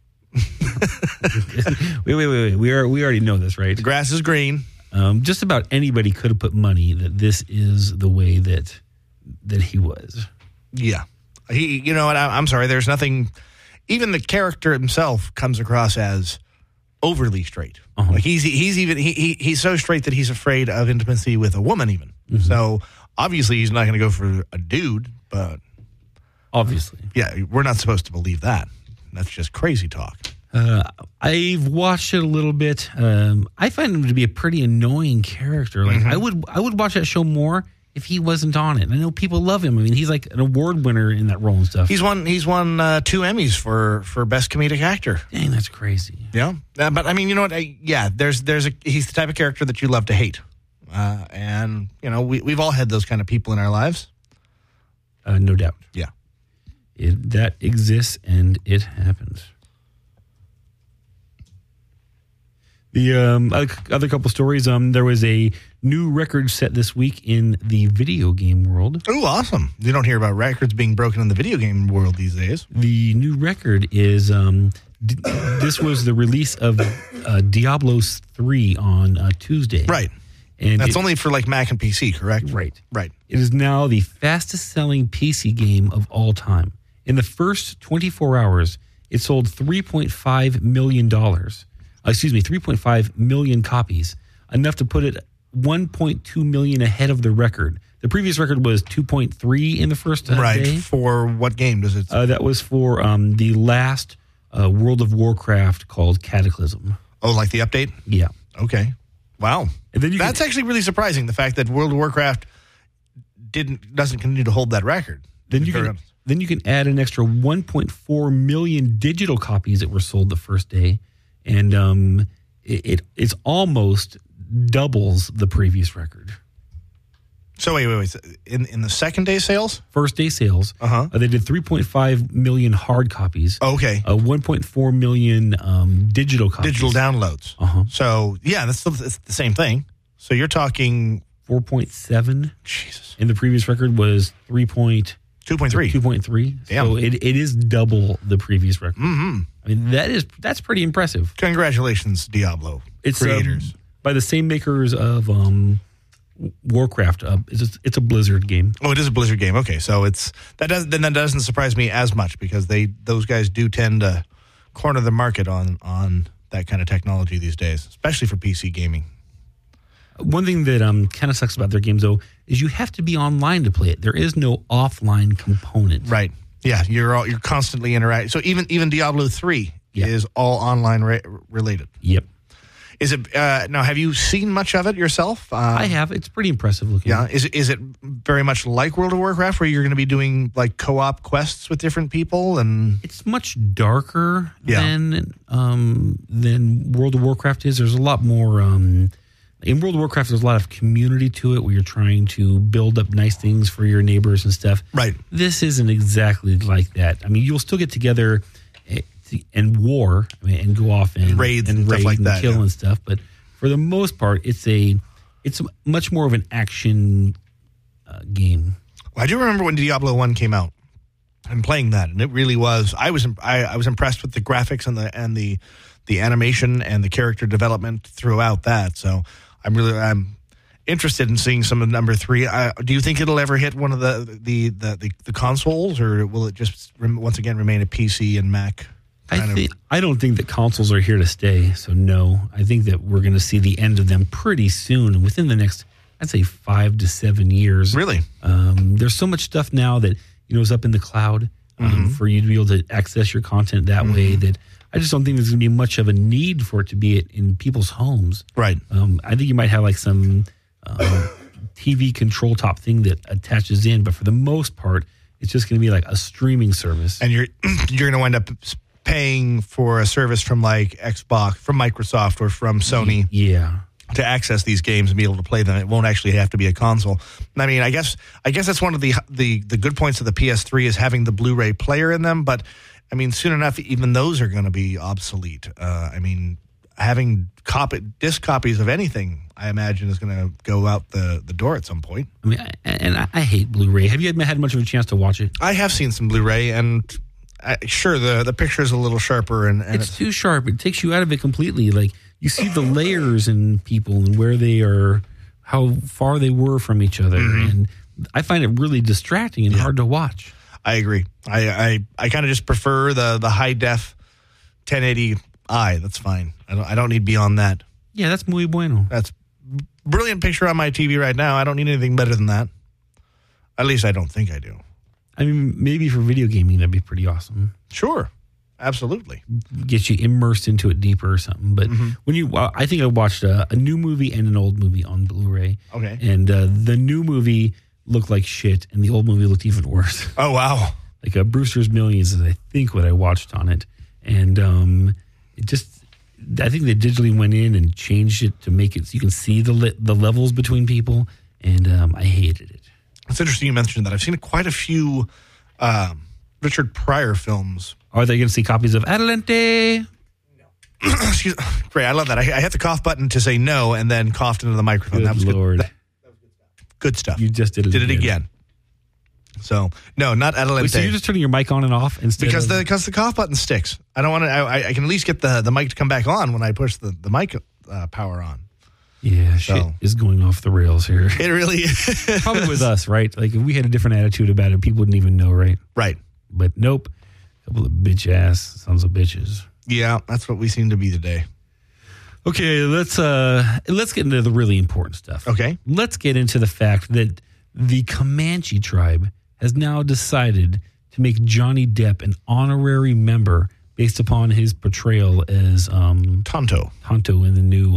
Wait. We already know this, right? The grass is green. Just about anybody could have put money that this is the way that he was. Yeah. He, you know what? I'm sorry. There's nothing. Even the character himself comes across as overly straight. Like he's so straight that he's afraid of intimacy with a woman. Even so, obviously he's not going to go for a dude. But obviously, yeah, we're not supposed to believe that. That's just crazy talk. I've watched it a little bit. I find him to be a pretty annoying character. Like I would watch that show more if he wasn't on it. I know people love him. I mean, he's like an award winner in that role and stuff. He's won 2 Emmys for best comedic actor. Dang, that's crazy. Yeah, but I mean, you know what? He's the type of character that you love to hate, and you know we've all had those kind of people in our lives. No doubt. Yeah, that exists and it happens. The other couple stories, there was a new record set this week in the video game world. Oh, awesome. You don't hear about records being broken in the video game world these days. The new record is, this was the release of Diablo 3 on Tuesday. Right. And that's only for like Mac and PC, correct? Right. Right. It is now the fastest selling PC game of all time. In the first 24 hours, it sold $3.5 million. 3.5 million copies, enough to put it 1.2 million ahead of the record. The previous record was 2.3 in the first day. For what game does it say? That was for the last World of Warcraft called Cataclysm. Oh, like the update? Yeah. Okay. Wow. And then that's actually really surprising, the fact that World of Warcraft doesn't continue to hold that record. Then you can add an extra 1.4 million digital copies that were sold the first day. And it's almost doubles the previous record. So wait. In the second day sales? First day sales. They did 3.5 million hard copies. Okay. 1.4 million digital copies. Digital downloads. So, yeah, it's the same thing. So you're talking 4.7. Jesus. And the previous record was 2.3. 2.3. Damn. So it is double the previous record. I mean, that's pretty impressive. Congratulations, Diablo creators. By the same makers of Warcraft. It's a Blizzard game. Oh, it is a Blizzard game. Okay, so that doesn't surprise me as much because those guys do tend to corner the market on that kind of technology these days, especially for PC gaming. One thing that kind of sucks about their games, though, is you have to be online to play it. There is no offline component. Right. Yeah, you're constantly interacting. So even Diablo 3 is all online related. Yep. Is it now? Have you seen much of it yourself? I have. It's pretty impressive looking. Yeah. Is it very much like World of Warcraft, where you're going to be doing like co-op quests with different people? And It's much darker than World of Warcraft is. There's a lot more. In World of Warcraft, there's a lot of community to it, where you're trying to build up nice things for your neighbors and stuff. Right. This isn't exactly like that. I mean, you'll still get together and war, and go off and raids and stuff like that, kill and stuff. But for the most part, it's much more of an action game. Well, I do remember when Diablo 1 came out and playing that, and it really was. I was impressed with the graphics and the animation and the character development throughout that. So I'm interested in seeing some of number 3. Do you think it'll ever hit one of the consoles, or will it just once again remain a PC and Mac? I don't think that consoles are here to stay. So no, I think that we're going to see the end of them pretty soon, and within the next, I'd say 5 to 7 years. Really? There's so much stuff now that is up in the cloud for you to be able to access your content that way, that I just don't think there's going to be much of a need for it to be in people's homes. Right. I think you might have like some TV control top thing that attaches in, but for the most part, it's just going to be like a streaming service. And you're going to wind up paying for a service from like Xbox, from Microsoft, or from Sony. Yeah. To access these games and be able to play them. It won't actually have to be a console. I mean, I guess that's one of the good points of the PS3 is having the Blu-ray player in them, but I mean, soon enough, even those are going to be obsolete. I mean, having disc copies of anything, I imagine, is going to go out the door at some point. I mean, I hate Blu-ray. Have you had much of a chance to watch it? I have seen some Blu-ray, and sure, the picture is a little sharper, and it's too sharp. It takes you out of it completely. Like, you see the layers in people and where they are, how far they were from each other, and I find it really distracting and hard to watch. I agree. I kind of just prefer the high def 1080i. That's fine. I don't need beyond that. Yeah, that's muy bueno. That's brilliant picture on my TV right now. I don't need anything better than that. At least I don't think I do. I mean, maybe for video gaming, that'd be pretty awesome. Sure. Absolutely. Get you immersed into it deeper or something. But when I think I watched a new movie and an old movie on Blu-ray. Okay. And the new movie looked like shit, and the old movie looked even worse. Oh, wow. Like Brewster's Millions is, I think, what I watched on it. And I think they digitally went in and changed it to make it so you can see the levels between people. And I hated it. It's interesting you mentioned that. I've seen quite a few Richard Pryor films. Are they going to see copies of Adelante? No. Great, I love that. I hit the cough button to say no, and then coughed into the microphone. Good Lord. That was good stuff. You just did it again. So, no, not Adelante. Wait, so you're just turning your mic on and off instead because the cough button sticks. I don't want to. I can at least get the mic to come back on when I push the mic power on. Yeah, shit is going off the rails here. It really is. Probably with us, right? Like, if we had a different attitude about it, people wouldn't even know, right? Right. But nope. A couple of bitch-ass sons of bitches. Yeah, that's what we seem to be today. Okay, let's get into the really important stuff. Okay. Let's get into the fact that the Comanche tribe has now decided to make Johnny Depp an honorary member based upon his portrayal as Tonto in the new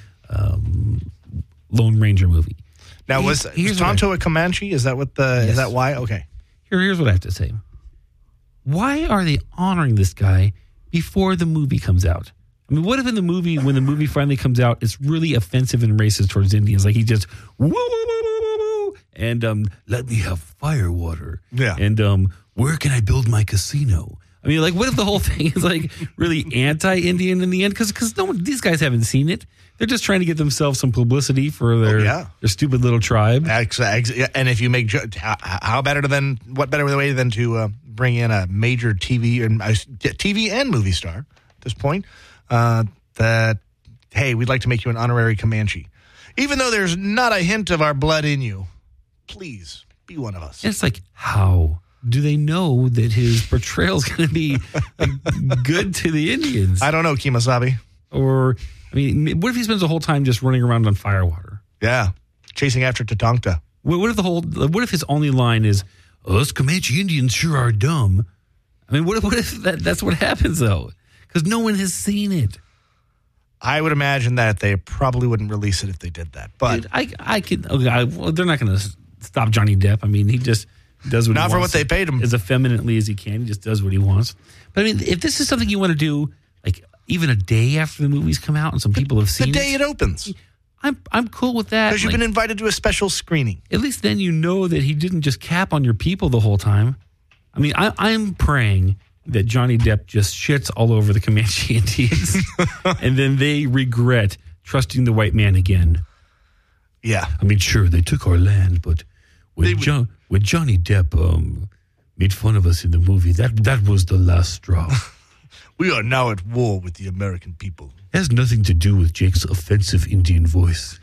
Lone Ranger movie. Now, was Tonto a Comanche? Is that what is that why? Okay. Here's what I have to say. Why are they honoring this guy before the movie comes out? I mean, what if when the movie finally comes out, it's really offensive and racist towards Indians? Like, he just woo woo woo woo woo woo, and let me have fire water. Yeah. And where can I build my casino? I mean, like, what if the whole thing is like really anti-Indian in the end? Because these guys haven't seen it. They're just trying to get themselves some publicity for their stupid little tribe. And if you make what better way than to bring in a major TV and movie star at this point? That, hey, we'd like to make you an honorary Comanche, even though there's not a hint of our blood in you. Please be one of us. And it's like, how do they know that his portrayal is going to be good to the Indians? I don't know, Kemosabe. Or, I mean, what if he spends the whole time just running around on firewater? Yeah, chasing after Tatanka. What if his only line is, "Us Comanche Indians sure are dumb"? I mean, what if that's what happens though? Because no one has seen it. I would imagine that they probably wouldn't release it if they did that. But I could. Okay, well, they're not going to stop Johnny Depp. I mean, he just does what he wants. Not for what they paid him. As effeminately as he can. He just does what he wants. But I mean, if this is something you want to do, like even a day after the movies come out and some people have seen the day it opens. I'm cool with that. Because you've been invited to a special screening. At least then you know that he didn't just cap on your people the whole time. I mean, I'm praying that Johnny Depp just shits all over the Comanche Indians and then they regret trusting the white man again. Yeah. I mean, sure, they took our land, but when Johnny Depp made fun of us in the movie, that was the last straw. We are now at war with the American people. It has nothing to do with Jake's offensive Indian voice.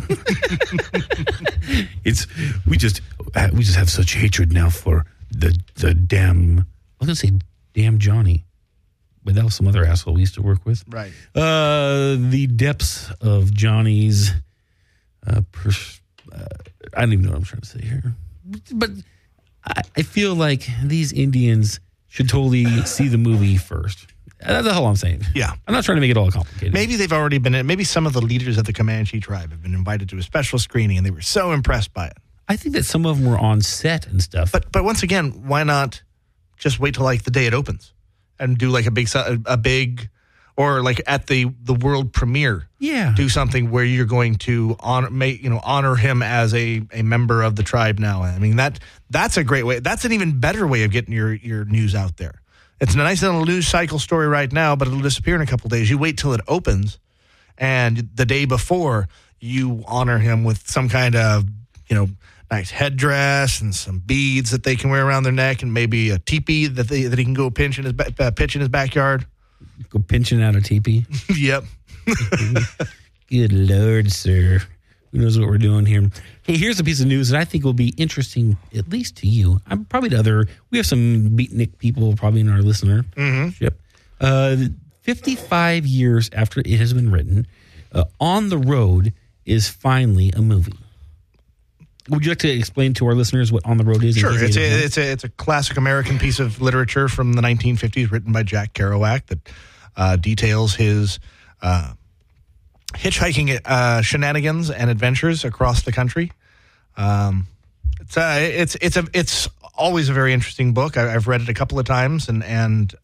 We just have such hatred now for the damn. I was gonna say damn Johnny, but that was some other asshole we used to work with. Right. The depths of Johnny's. I don't even know what I'm trying to say here, but I feel like these Indians should totally see the movie first. That's all I'm saying. Yeah. I'm not trying to make it all complicated. Maybe they've already been, maybe some of the leaders of the Comanche tribe have been invited to a special screening and they were so impressed by it. I think that some of them were on set and stuff. But once again, why not just wait till like the day it opens and do like a big, or like at the world premiere. Yeah. Do something where you're going to honor him as a member of the tribe now. I mean, that's a great way. That's an even better way of getting your news out there. It's a nice little news cycle story right now, but it'll disappear in a couple of days. You wait till it opens, and the day before, you honor him with some kind of, nice headdress and some beads that they can wear around their neck, and maybe a teepee that he can go pitch in his backyard. Go pinching out a teepee. Yep. Good Lord, sir. Who knows what we're doing here? Hey, here's a piece of news that I think will be interesting, at least to you. I'm probably to other. We have some beatnik people probably in our listenership. 55 years after it has been written, On the Road is finally a movie. Would you like to explain to our listeners what On the Road is? Sure. It's a classic American piece of literature from the 1950s written by Jack Kerouac that details his hitchhiking shenanigans and adventures across the country. It's always a very interesting book. I've read it a couple of times, and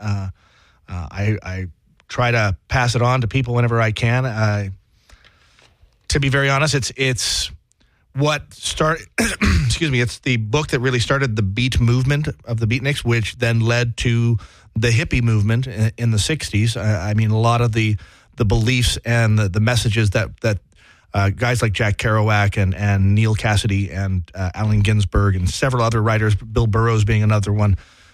I try to pass it on to people whenever I can. To be very honest, it's what started. Excuse me. It's the book that really started the beat movement of the Beatniks, which then led to the hippie movement in the 60s. I mean, a lot of the beliefs and the messages that guys like Jack Kerouac and Neil Cassidy and Allen Ginsberg and several other writers, Bill Burroughs being another one,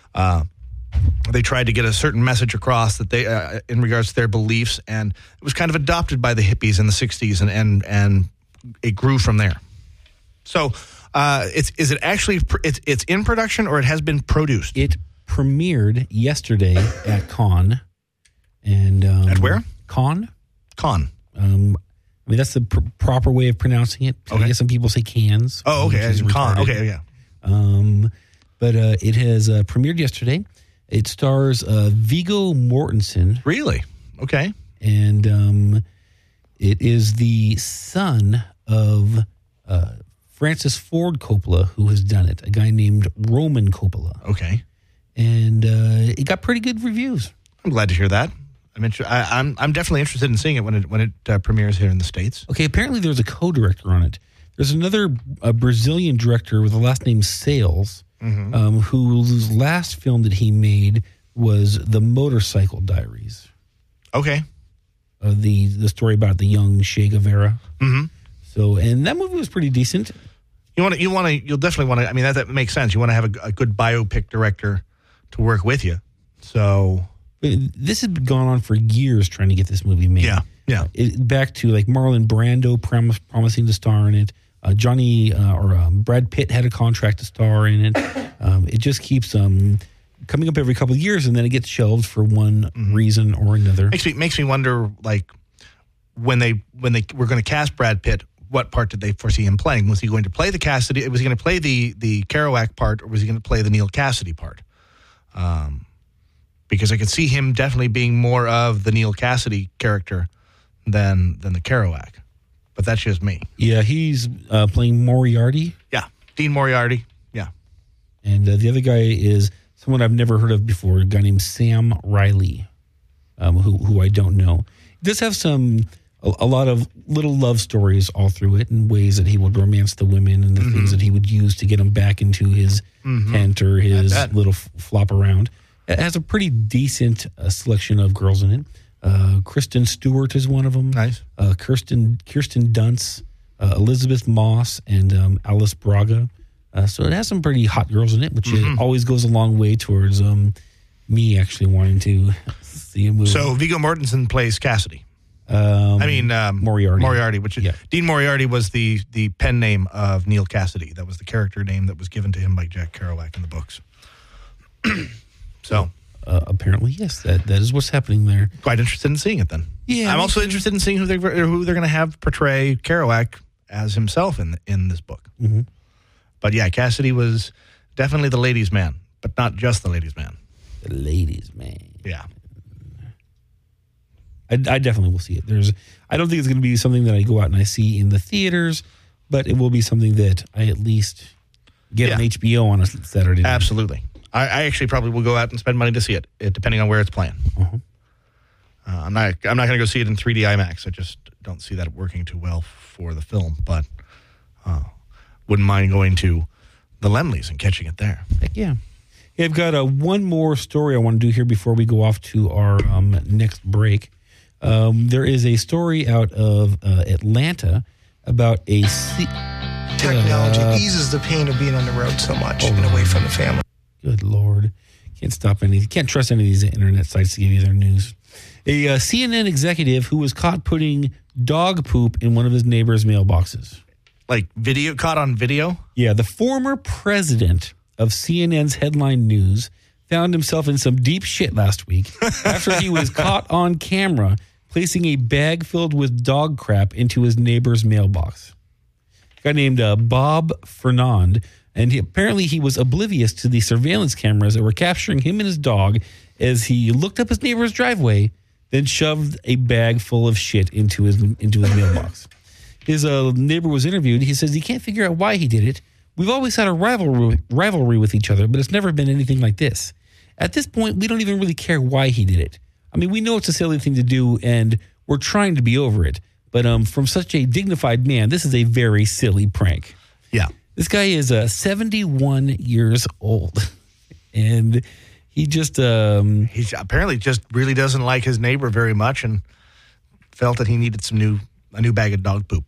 they tried to get a certain message across that they in regards to their beliefs, and it was kind of adopted by the hippies in the 60s, and it grew from there. So is it actually it's in production, or it has been produced? It premiered yesterday at Cannes. And at where? Cannes. Cannes. I mean, that's the proper way of pronouncing it. Okay. I guess some people say Cannes. Oh, okay. Cannes. Okay, yeah. But it has premiered yesterday. It stars Viggo Mortensen. Really? Okay. And it is the son of Francis Ford Coppola, who has done it. A guy named Roman Coppola. Okay. And it got pretty good reviews. I'm glad to hear that. I'm definitely interested in seeing it when it premieres here in the States. Okay, apparently there's a co-director on it. There's another Brazilian director with the last name Sales, whose last film that he made was The Motorcycle Diaries. Okay. The story about the young Che Guevara. Mm-hmm. So, and that movie was pretty decent. You'll definitely want to. I mean, that makes sense. You want to have a good biopic director to work with you. So. This has gone on for years trying to get this movie made. Yeah. Back to like Marlon Brando promising to star in it. Brad Pitt had a contract to star in it. It just keeps coming up every couple of years, and then it gets shelved for one reason or another. Makes me wonder, like, when they were going to cast Brad Pitt, what part did they foresee him playing? Was he going to play the Cassidy? Was he going to play the Kerouac part, or was he going to play the Neil Cassidy part? Because I could see him definitely being more of the Neil Cassidy character than the Kerouac. But that's just me. Yeah, he's playing Moriarty. Yeah, Dean Moriarty. Yeah. And the other guy is someone I've never heard of before, a guy named Sam Riley, who I don't know. He does have a lot of little love stories all through it and ways that he would romance the women and the things that he would use to get them back into his tent or his little flop around. It has a pretty decent selection of girls in it. Kristen Stewart is one of them. Nice. Kirsten Dunst, Elizabeth Moss, and Alice Braga. So it has some pretty hot girls in it, which it always goes a long way towards me actually wanting to see a movie. So Viggo Mortensen plays Cassidy. Moriarty. Moriarty, which is, Dean Moriarty was the pen name of Neil Cassidy. That was the character name that was given to him by Jack Kerouac in the books. So apparently, yes, that is what's happening there. Quite interested in seeing it then. Yeah, I'm also interested in seeing who they're going to have portray Kerouac as himself in this book. Mm-hmm. But yeah, Cassidy was definitely the ladies' man, but not just the ladies' man. The ladies' man. Yeah. I definitely will see it. I don't think it's going to be something that I go out and I see in the theaters, but it will be something that I at least get on HBO on a Saturday night. Absolutely. I actually probably will go out and spend money to see it depending on where it's playing. Uh-huh. I'm not going to go see it in 3D IMAX. I just don't see that working too well for the film, but wouldn't mind going to the Lemleys and catching it there. Heck yeah. I've got one more story I want to do here before we go off to our next break. There is a story out of Atlanta about a technology eases the pain of being on the road so much and away from the family. Good Lord. Can't trust any of these internet sites to give you their news. A CNN executive who was caught putting dog poop in one of his neighbor's mailboxes. Like caught on video? Yeah, the former president of CNN's Headline News found himself in some deep shit last week after he was caught on camera placing a bag filled with dog crap into his neighbor's mailbox. A guy named Bob Fernand, and apparently he was oblivious to the surveillance cameras that were capturing him and his dog as he looked up his neighbor's driveway, then shoved a bag full of shit into his mailbox. His neighbor was interviewed. He says he can't figure out why he did it. We've always had a rivalry with each other, but it's never been anything like this. At this point, we don't even really care why he did it. I mean, we know it's a silly thing to do, and we're trying to be over it. But from such a dignified man, this is a very silly prank. Yeah. This guy is 71 years old, and he just... he apparently just really doesn't like his neighbor very much and felt that he needed a new bag of dog poop.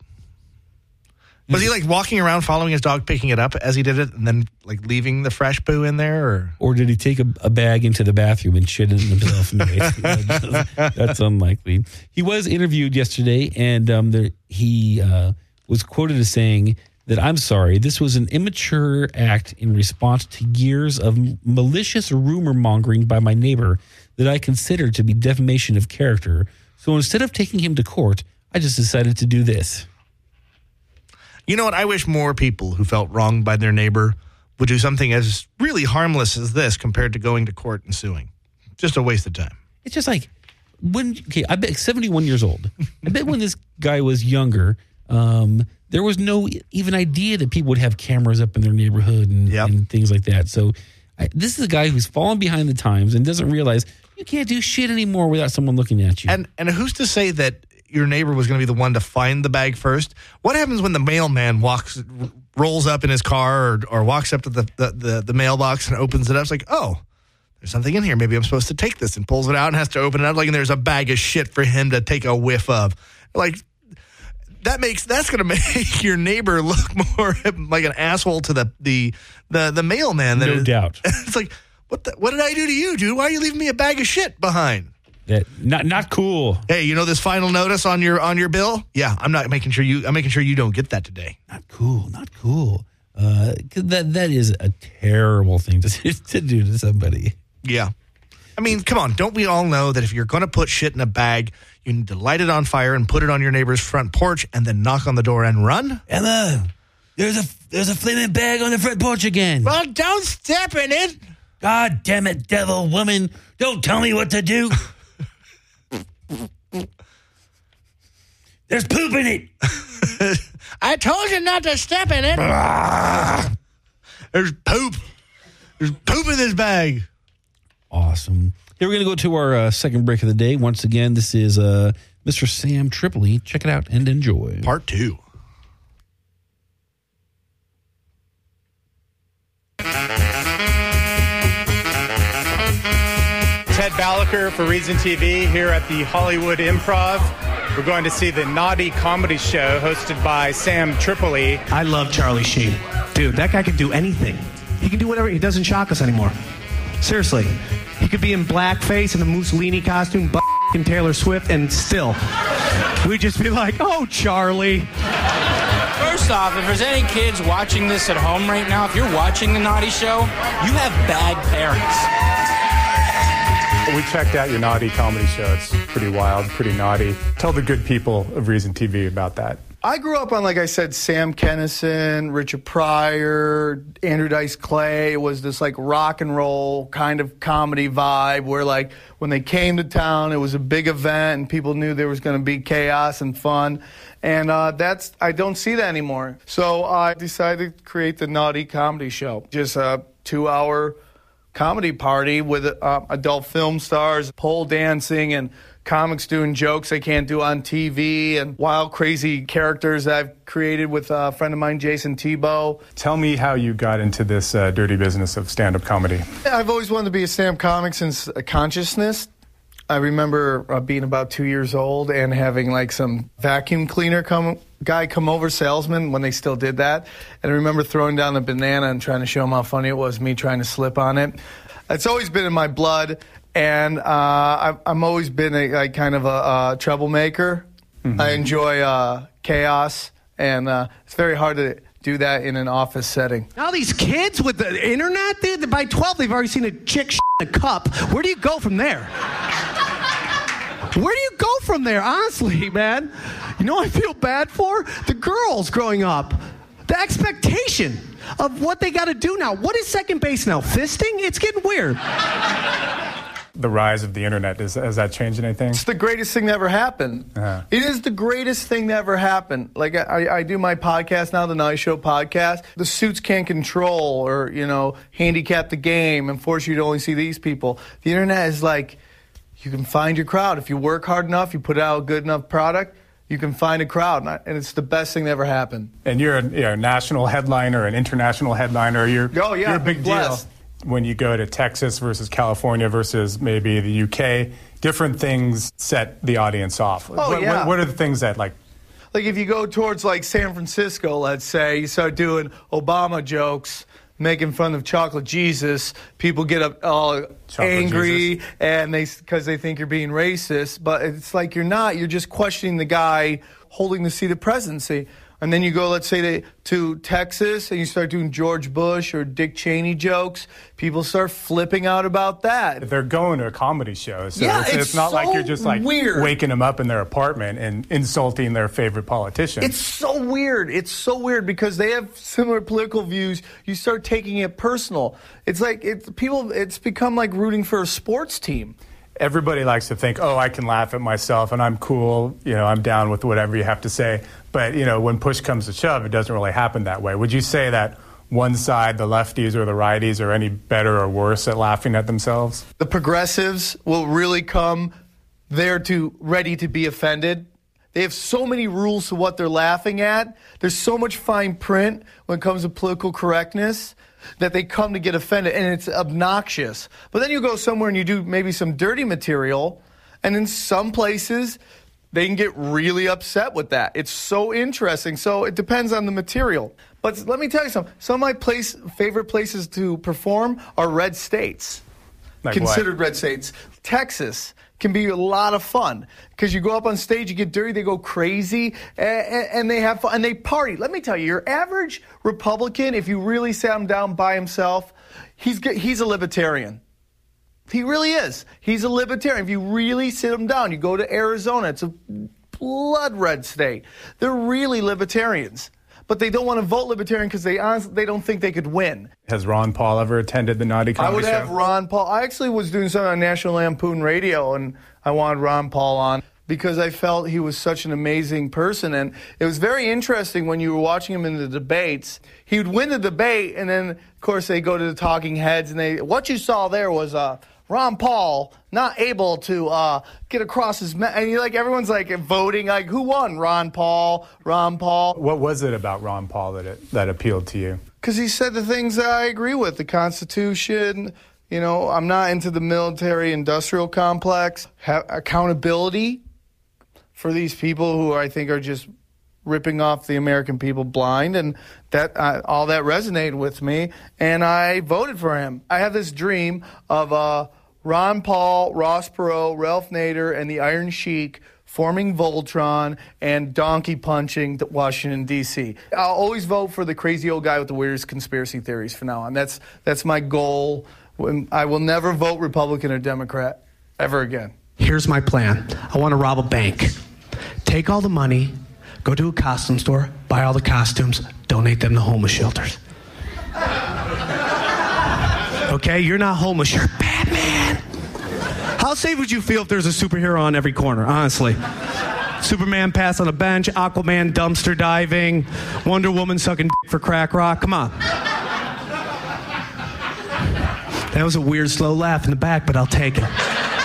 Was he like walking around following his dog, picking it up as he did it, and then like leaving the fresh poo in there? Or did he take a bag into the bathroom and shit in himself? That's unlikely. He was interviewed yesterday, and he was quoted as saying that, "I'm sorry, this was an immature act in response to years of malicious rumor mongering by my neighbor that I consider to be defamation of character. So instead of taking him to court, I just decided to do this." You know what? I wish more people who felt wronged by their neighbor would do something as really harmless as this compared to going to court and suing. Just a waste of time. It's just like, I bet 71 years old. I bet when this guy was younger, there was no even idea that people would have cameras up in their neighborhood and things like that. So this is a guy who's fallen behind the times and doesn't realize you can't do shit anymore without someone looking at you. And who's to say that your neighbor was going to be the one to find the bag first? What happens when the mailman rolls up in his car or walks up to the mailbox and opens it up? It's like, oh, there's something in here. Maybe I'm supposed to take this, and pulls it out and has to open it up. Like, and there's a bag of shit for him to take a whiff of. Like, that's going to make your neighbor look more like an asshole to the mailman. No doubt. It's like, what did I do to you, dude? Why are you leaving me a bag of shit behind? Not cool. Hey, you know this final notice on your bill? Yeah, I'm making sure you don't get that today. Not cool. 'Cause that is a terrible thing to do to somebody. Yeah. I mean, come on. Don't we all know that if you're going to put shit in a bag, you need to light it on fire and put it on your neighbor's front porch and then knock on the door and run? Hello. There's a flaming bag on the front porch again. Well, don't step in it. God damn it, devil woman. Don't tell me what to do. There's poop in it. I told you not to step in it. There's poop. There's poop in this bag. Awesome. Here we're going to go to our second break of the day. Once again, this is Mr. Sam Tripoli. Check it out and enjoy. Part 2. Ted Balaker for Reason TV here at the Hollywood Improv. We're going to see the Naughty Comedy Show hosted by Sam Tripoli. I love Charlie Sheen. Dude, that guy can do anything. He can do whatever. He doesn't shock us anymore. Seriously. He could be in blackface in a Mussolini costume, and Taylor Swift, and still, we'd just be like, oh, Charlie. First off, if there's any kids watching this at home right now, if you're watching The Naughty Show, you have bad parents. We checked out your Naughty Comedy Show. It's pretty wild, pretty naughty. Tell the good people of Reason TV about that. I grew up on, like I said, Sam Kinison, Richard Pryor, Andrew Dice Clay. It was this like rock and roll kind of comedy vibe where like when they came to town, it was a big event and people knew there was going to be chaos and fun. And I don't see that anymore. So I decided to create the Naughty Comedy Show. Just a 2-hour comedy party with adult film stars, pole dancing, and comics doing jokes they can't do on TV, and wild, crazy characters that I've created with a friend of mine, Jason Tebow. Tell me how you got into this dirty business of stand-up comedy. I've always wanted to be a stand-up comic since consciousness. I remember being about 2 years old and having like some vacuum cleaner guy come over, salesman, when they still did that. And I remember throwing down a banana and trying to show him how funny it was, me trying to slip on it. It's always been in my blood. And I'm always been a kind of a troublemaker. Mm-hmm. I enjoy chaos, and it's very hard to do that in an office setting. Now these kids with the internet, by 12 they've already seen a chick in a cup. Where do you go from there? Where do you go from there, honestly, man? You know what I feel bad for? The girls growing up. The expectation of what they got to do now. What is second base now? Fisting? It's getting weird. The rise of the internet, has that changed anything? It's the greatest thing that ever happened. Uh-huh. It is the greatest thing that ever happened. Like I do my podcast now, the Naughty Show podcast. The suits can't control or, handicap the game and force you to only see these people. The internet is like, you can find your crowd. If you work hard enough, you put out a good enough product, you can find a crowd, and it's the best thing that ever happened. And you're a national headliner, an international headliner. You're a big deal. When you go to Texas versus California versus maybe the UK, different things set the audience off. What are the things that like if you go towards like San Francisco, let's say, you start doing Obama jokes, making fun of Chocolate Jesus, people get all angry and because they think you're being racist, but it's like you're not. You're just questioning the guy holding the seat of presidency. And then you go, let's say, to Texas, and you start doing George Bush or Dick Cheney jokes. People start flipping out about that. They're going to a comedy show, so it's not like you're just like weird. Waking them up in their apartment and insulting their favorite politician. It's so weird. It's so weird because they have similar political views. You start taking it personal. It's like it's become like rooting for a sports team. Everybody likes to think, I can laugh at myself and I'm cool, I'm down with whatever you have to say. But, when push comes to shove, it doesn't really happen that way. Would you say that one side, the lefties or the righties, are any better or worse at laughing at themselves? The progressives will really come there ready to be offended. They have so many rules to what they're laughing at. There's so much fine print when it comes to political correctness that they come to get offended, and it's obnoxious. But then you go somewhere and you do maybe some dirty material, and in some places, they can get really upset with that. It's so interesting. So it depends on the material. But let me tell you something. Some of my favorite places to perform are red states. Like considered what? Red states. Texas can be a lot of fun because you go up on stage, you get dirty, they go crazy, and they have fun, and they party. Let me tell you, your average Republican, if you really sat him down by himself, he's a libertarian. He really is. He's a libertarian. If you really sit him down, you go to Arizona, it's a blood red state. They're really libertarians. But they don't want to vote libertarian because they don't think they could win. Has Ron Paul ever attended the Naughty Comedy Show? I would have Ron Paul. I actually was doing something on National Lampoon Radio, and I wanted Ron Paul on. because I felt he was such an amazing person. And it was very interesting when you were watching him in the debates. He would win the debate, and then, of course, they go to the talking heads, and what you saw there was Ron Paul not able to get across his... and everyone's voting, who won? Ron Paul. What was it about Ron Paul that appealed to you? Because he said the things that I agree with. The Constitution, I'm not into the military-industrial complex. Accountability for these people who I think are just ripping off the American people blind, and that all that resonated with me, and I voted for him. I have this dream of Ron Paul, Ross Perot, Ralph Nader, and the Iron Sheik forming Voltron and donkey punching Washington, D.C. I'll always vote for the crazy old guy with the weirdest conspiracy theories from now on. That's my goal. I will never vote Republican or Democrat ever again. Here's my plan. I want to rob a bank. Take all the money, go to a costume store, buy all the costumes, donate them to homeless shelters. Okay, you're not homeless, you're Batman. How safe would you feel if there's a superhero on every corner, honestly? Superman pass on a bench, Aquaman dumpster diving, Wonder Woman sucking dick for crack rock. Come on. That was a weird, slow laugh in the back, but I'll take it.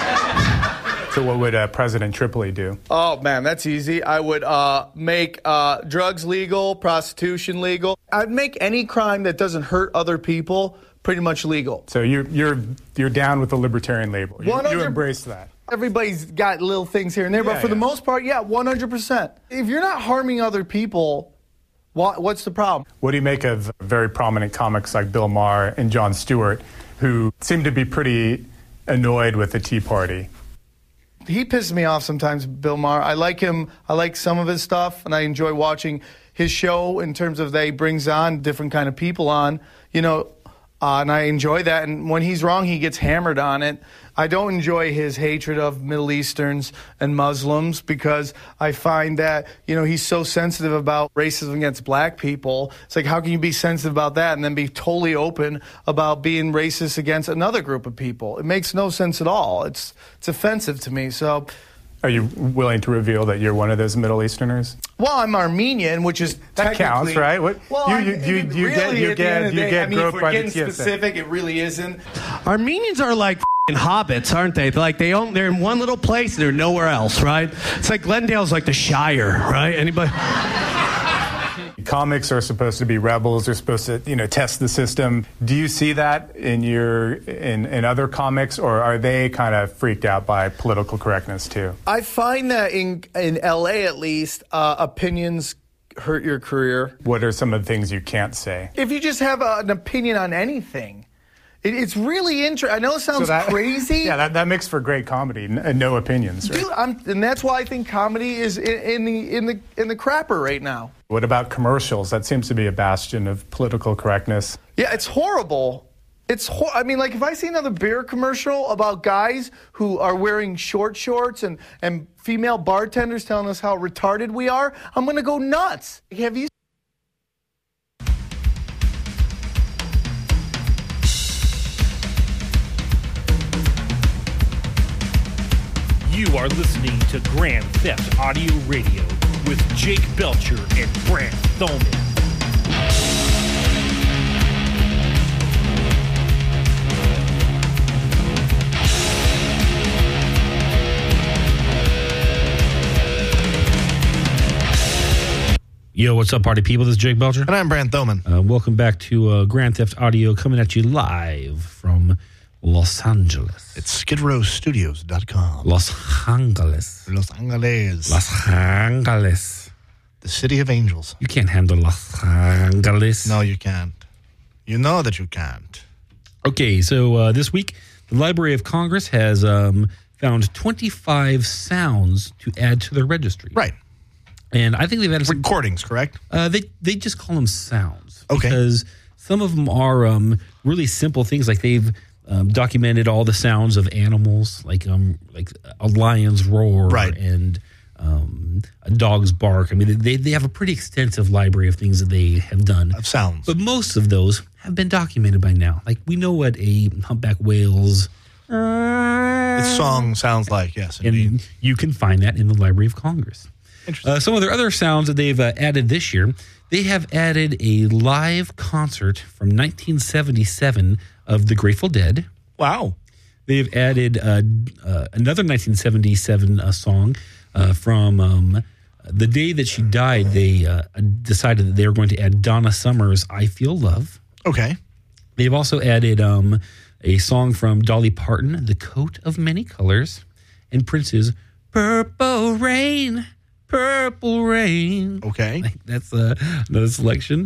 So what would President Tripoli do? Oh, man, that's easy. I would make drugs legal, prostitution legal. I'd make any crime that doesn't hurt other people pretty much legal. So you're down with the libertarian label. You embrace that. Everybody's got little things here and there, but for the most part, 100%. If you're not harming other people, what's the problem? What do you make of very prominent comics like Bill Maher and Jon Stewart, who seem to be pretty annoyed with the Tea Party? He pisses me off sometimes, Bill Maher. I like him. I like some of his stuff, and I enjoy watching his show in terms of that he brings on different kind of people on, and I enjoy that. And when he's wrong, he gets hammered on it. I don't enjoy his hatred of Middle Easterns and Muslims because I find that, he's so sensitive about racism against black people. It's like, how can you be sensitive about that and then be totally open about being racist against another group of people? It makes no sense at all. It's offensive to me. So, are you willing to reveal that you're one of those Middle Easterners? Well, I'm Armenian, which is that counts, right? Well, you get if we're getting specific, it really isn't. Armenians are like hobbits, aren't they? They're in one little place and they're nowhere else, right? It's like Glendale's like the Shire, right? Anybody? Comics are supposed to be rebels. They're supposed to, test the system. Do you see that in other comics, or are they kind of freaked out by political correctness too? I find that in L.A. at least, opinions hurt your career. What are some of the things you can't say? If you just have an opinion on anything. It's really interesting. I know it sounds crazy. Yeah, that makes for great comedy. No opinions, right? Dude, and that's why I think comedy is in the crapper right now. What about commercials? That seems to be a bastion of political correctness. Yeah, it's horrible. I mean, if I see another beer commercial about guys who are wearing short shorts and female bartenders telling us how retarded we are, I'm going to go nuts. Have you? You are listening to Grand Theft Audio Radio with Jake Belcher and Brant Thoman. Yo, what's up, party people? This is Jake Belcher. And I'm Brant Thoman. Welcome back to Grand Theft Audio, coming at you live from Los Angeles. It's skidrowstudios.com. Los Angeles. Los Angeles. Los Angeles. The city of angels. You can't handle Los Angeles. No, you can't. You know that you can't. Okay, so this week, the Library of Congress has found 25 sounds to add to their registry. Right. And I think they've added recordings, correct? They just call them sounds. Okay. Because some of them are really simple things, like they've documented all the sounds of animals, like a lion's roar, right, and a dog's bark. I mean, they have a pretty extensive library of things that they have done. Of sounds. But most of those have been documented by now. Like, we know what a humpback whale's song sounds like, yes. Indeed. And you can find that in the Library of Congress. Some of their other sounds that they've added this year, they have added a live concert from 1977 of the Grateful Dead. Wow. They've added another 1977 song from the day that she died. They decided that they were going to add Donna Summer's I Feel Love. Okay. They've also added a song from Dolly Parton, The Coat of Many Colors, and Prince's Purple Rain. Purple Rain. Okay. That's another selection.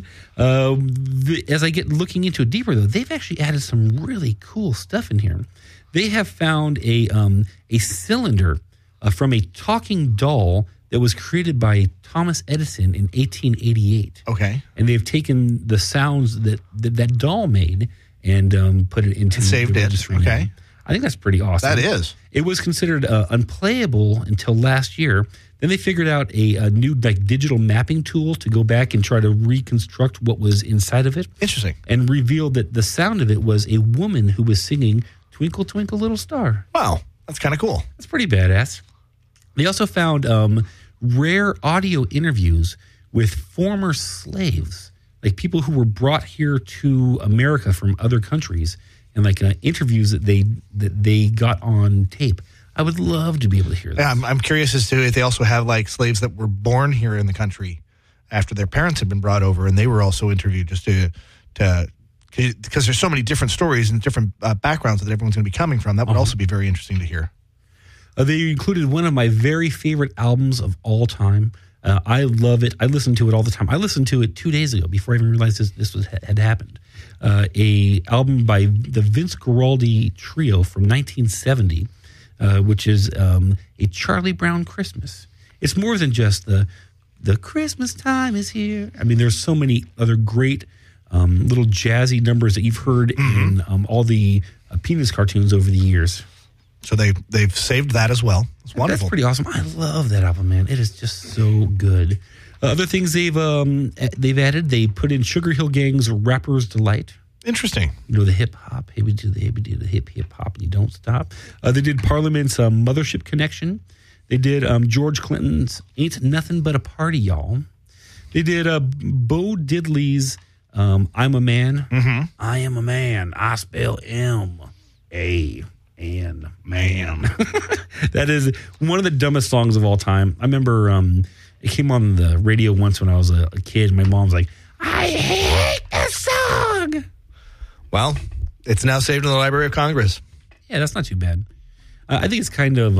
As I get looking into it deeper, though, they've actually added some really cool stuff in here. They have found a cylinder from a talking doll that was created by Thomas Edison in 1888. Okay. And they've taken the sounds that doll made and put it into saved the it. registry. Okay. I think that's pretty awesome. That is. It was considered unplayable until last year. Then they figured out a new digital mapping tool to go back and try to reconstruct what was inside of it. Interesting. And revealed that the sound of it was a woman who was singing Twinkle, Twinkle, Little Star. Wow. That's kind of cool. That's pretty badass. They also found rare audio interviews with former slaves, like people who were brought here to America from other countries, and like interviews that they got on tape. I would love to be able to hear that. Yeah, I'm curious as to if they also have like slaves that were born here in the country after their parents had been brought over, and they were also interviewed just to because there's so many different stories and different backgrounds that everyone's going to be coming from. That would also be very interesting to hear. They included one of my very favorite albums of all time. I love it. I listen to it all the time. I listened to it 2 days ago before I even realized this had happened. A album by the Vince Guaraldi Trio from 1970, which is a Charlie Brown Christmas. It's more than just the Christmas time is here. I mean, there's so many other great little jazzy numbers that you've heard in all the Peanuts cartoons over the years. So they've saved that as well. It's wonderful. That's pretty awesome. I love that album, man. It is just so good. Other things they've added, they put in Sugar Hill Gang's Rapper's Delight. Interesting. You know, the hip hop. Hey, we do the hip hop, and you don't stop. They did Parliament's Mothership Connection. They did George Clinton's Ain't Nothing But a Party, Y'all. They did Bo Diddley's I'm a Man. Mm-hmm. I am a man. I spell M-A. And man, that is one of the dumbest songs of all time. I remember it came on the radio once when I was a kid. My mom was like, I hate this song. Well, it's now saved in the Library of Congress. Yeah, that's not too bad. I think it's kind of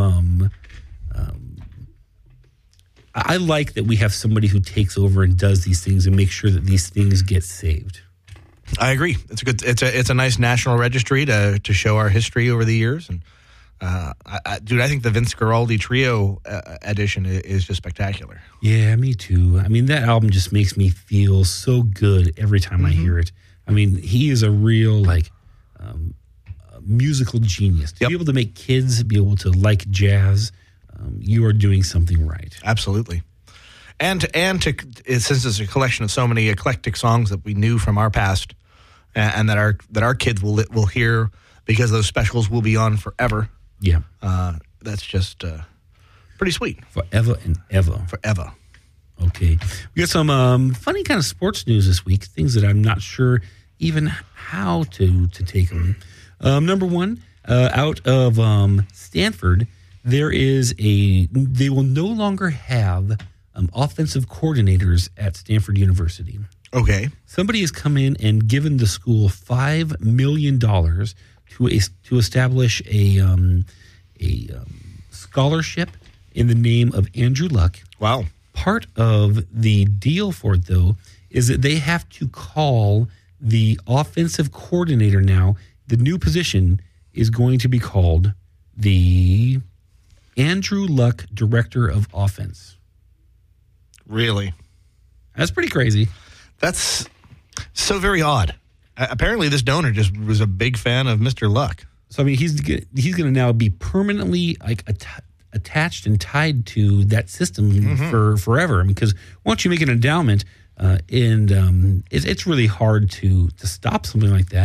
I like that we have somebody who takes over and does these things and makes sure that these things get saved. I agree. It's a good. It's a nice national registry to show our history over the years. And dude, I think the Vince Guaraldi Trio edition is just spectacular. Yeah, me too. I mean, that album just makes me feel so good every time I hear it. I mean, he is a real musical genius. To be able to make kids be able to like jazz, you are doing something right. Absolutely. And since it's a collection of so many eclectic songs that we knew from our past, and that our kids will hear because those specials will be on forever. Yeah, that's just pretty sweet. Forever and ever. Forever. Okay, we got some funny kind of sports news this week. Things that I'm not sure even how to take them. Number one, out of Stanford, they will no longer have offensive coordinators at Stanford University. Okay. Somebody has come in and given the school $5 million to establish a scholarship in the name of Andrew Luck. Wow. Part of the deal for it, though, is that they have to call the offensive coordinator now. The new position is going to be called the Andrew Luck Director of Offense. Really? That's pretty crazy. That's so very odd. Apparently, this donor just was a big fan of Mr. Luck. So, I mean, he's going to now be permanently attached and tied to that system for forever. I mean, because once you make an endowment, it's really hard to stop something like that.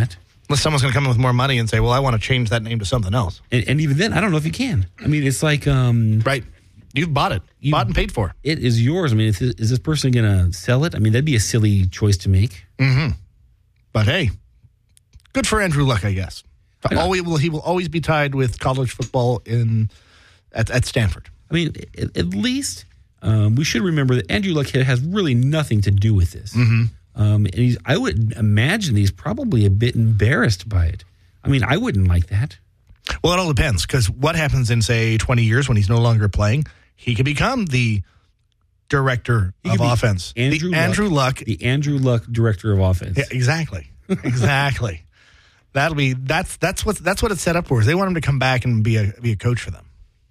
Unless someone's going to come in with more money and say, well, I want to change that name to something else. And even then, I don't know if you can. I mean, it's like... right. You've bought it. Bought and paid for. It is yours. I mean, is this person going to sell it? I mean, that'd be a silly choice to make. Mm-hmm. But hey, good for Andrew Luck, I guess. He will always be tied with college football at Stanford. I mean, at least we should remember that Andrew Luck has really nothing to do with this. Mm-hmm. And I would imagine he's probably a bit embarrassed by it. I mean, I wouldn't like that. Well, it all depends, because what happens in, say, 20 years when he's no longer playing? He could become the director of offense. Andrew Luck, the Andrew Luck director of offense. Yeah, exactly. Exactly. That's what it's set up for. Is they want him to come back and be a coach for them.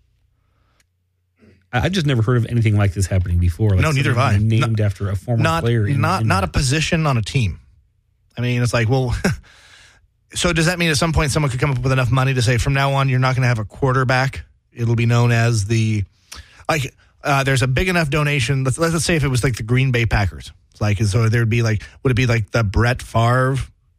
I've just never heard of anything like this happening before. Like no, neither have I. Named after a former player. Not a position on a team. I mean, it's like, well, so does that mean at some point someone could come up with enough money to say from now on you're not going to have a quarterback? It'll be known as there's a big enough donation. Let's say if it was like the Green Bay Packers. It's like, so there'd be like, would it be like the Brett Favre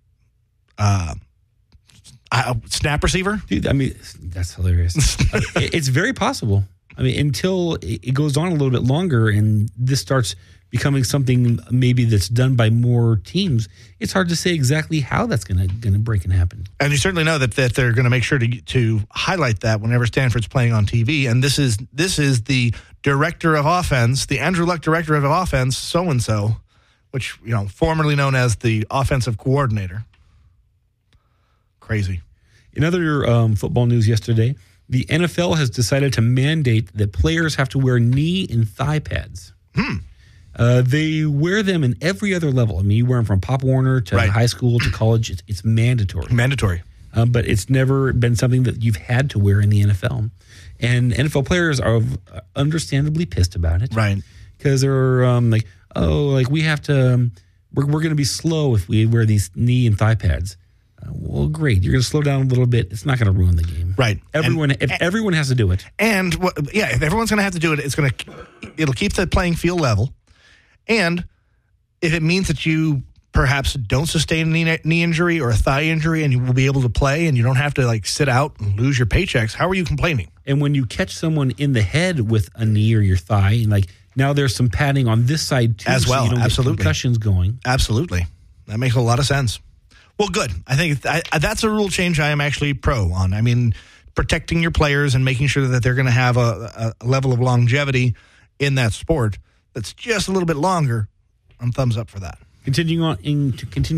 snap receiver? Dude, I mean, that's hilarious. It's very possible. I mean, until it goes on a little bit longer and this starts becoming something maybe that's done by more teams, it's hard to say exactly how that's going to break and happen. And you certainly know that they're going to make sure to highlight that whenever Stanford's playing on TV. And this is the director of offense, the Andrew Luck director of offense, so-and-so, which, formerly known as the offensive coordinator. Crazy. In other football news yesterday, the NFL has decided to mandate that players have to wear knee and thigh pads. They wear them in every other level. I mean, you wear them from Pop Warner to high school to college. It's mandatory. Mandatory. But it's never been something that you've had to wear in the NFL. And NFL players are understandably pissed about it. Right. Because they're we have to, we're going to be slow if we wear these knee and thigh pads. Well, great. You're going to slow down a little bit. It's not going to ruin the game. Right. Everyone has to do it. And if everyone's going to have to do it, it'll keep the playing field level. And if it means that you perhaps don't sustain a knee injury or a thigh injury and you will be able to play and you don't have to sit out and lose your paychecks, how are you complaining? And when you catch someone in the head with a knee or your thigh, and now there's some padding on this side too, as well. So you don't Absolutely. get concussions going. Absolutely. That makes a lot of sense. Well, good. I think that's a rule change I am actually pro on. I mean, protecting your players and making sure that they're going to have a level of longevity in that sport that's just a little bit longer. I'm thumbs up for that. Continuing on in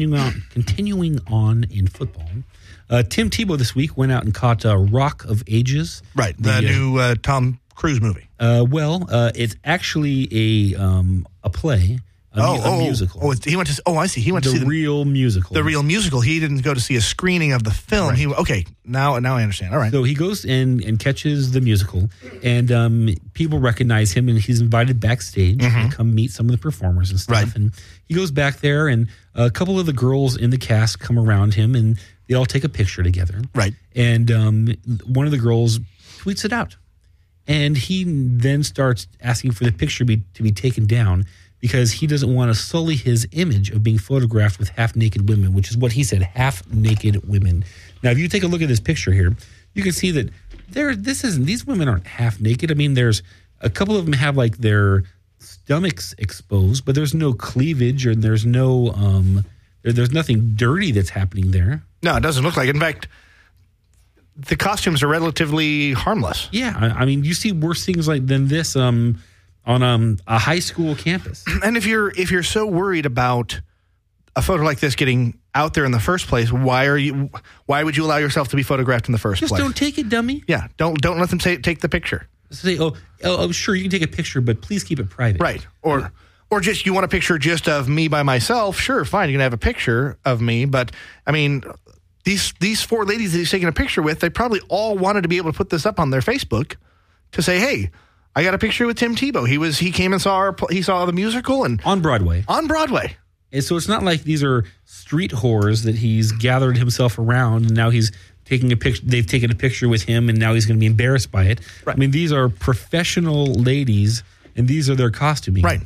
football, Tim Tebow this week went out and caught Rock of Ages. Right, the new Tom Cruise movie. It's actually a play. A musical. He went to. Oh, I see. He went to see the real musical. The real musical. He didn't go to see a screening of the film. Right. Now I understand. All right. So he goes in and catches the musical, and people recognize him, and he's invited backstage to come meet some of the performers and stuff. Right. And he goes back there, and a couple of the girls in the cast come around him, and they all take a picture together. Right. And one of the girls tweets it out, and he then starts asking for the picture to be taken down, because he doesn't want to sully his image of being photographed with half-naked women, which is what he said, half-naked women. Now, if you take a look at this picture here, you can see that these women aren't half-naked. I mean, there's a couple of them have their stomachs exposed, but there's no cleavage or there's no there's nothing dirty that's happening there. No, it doesn't look like it. In fact, the costumes are relatively harmless. Yeah, I mean, you see worse things than this on a high school campus. And if you're so worried about a photo like this getting out there in the first place, why would you allow yourself to be photographed in the first place? Just don't take it, dummy. Yeah, don't let them take the picture. Say, sure, you can take a picture, but please keep it private. Right. Or just you want a picture just of me by myself? Sure, fine, you can have a picture of me, but I mean, these four ladies that he's taking a picture with, they probably all wanted to be able to put this up on their Facebook to say, hey, I got a picture with Tim Tebow. He came and saw the musical and on Broadway. And so it's not like these are street whores that he's gathered himself around and now he's taking a picture. They've taken a picture with him and now he's going to be embarrassed by it. Right. I mean, these are professional ladies and these are their costuming. Right.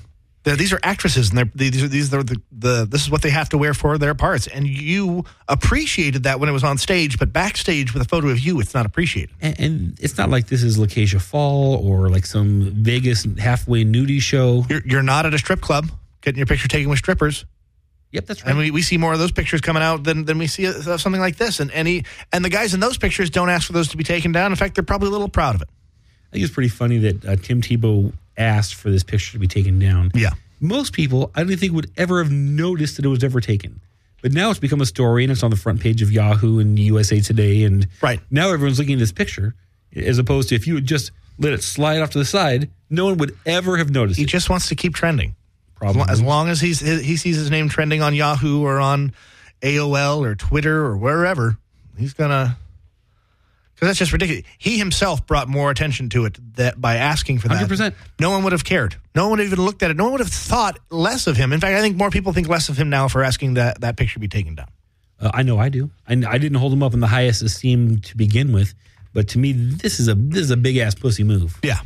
These are actresses, and these are this is what they have to wear for their parts. And you appreciated that when it was on stage, but backstage with a photo of you, it's not appreciated. And it's not like this is Lakeisha Fall or like some Vegas halfway nudie show. You're not at a strip club getting your picture taken with strippers. Yep, that's right. And we see more of those pictures coming out than we see something like this. And the guys in those pictures don't ask for those to be taken down. In fact, they're probably a little proud of it. I think it's pretty funny that Tim Tebow asked for this picture to be taken down. Yeah. Most people, I don't think, would ever have noticed that it was ever taken. But now it's become a story, and it's on the front page of Yahoo and USA Today. And now everyone's looking at this picture, as opposed to if you would just let it slide off to the side, no one would ever have noticed it. He just wants to keep trending. Probably. As long as he sees his name trending on Yahoo or on AOL or Twitter or wherever, he's going to... Because that's just ridiculous. He himself brought more attention to it by asking for that. 100%. No one would have cared. No one would have even looked at it. No one would have thought less of him. In fact, I think more people think less of him now for asking that picture be taken down. I know I do. I didn't hold him up in the highest esteem to begin with, but to me, this is a big ass pussy move. Yeah.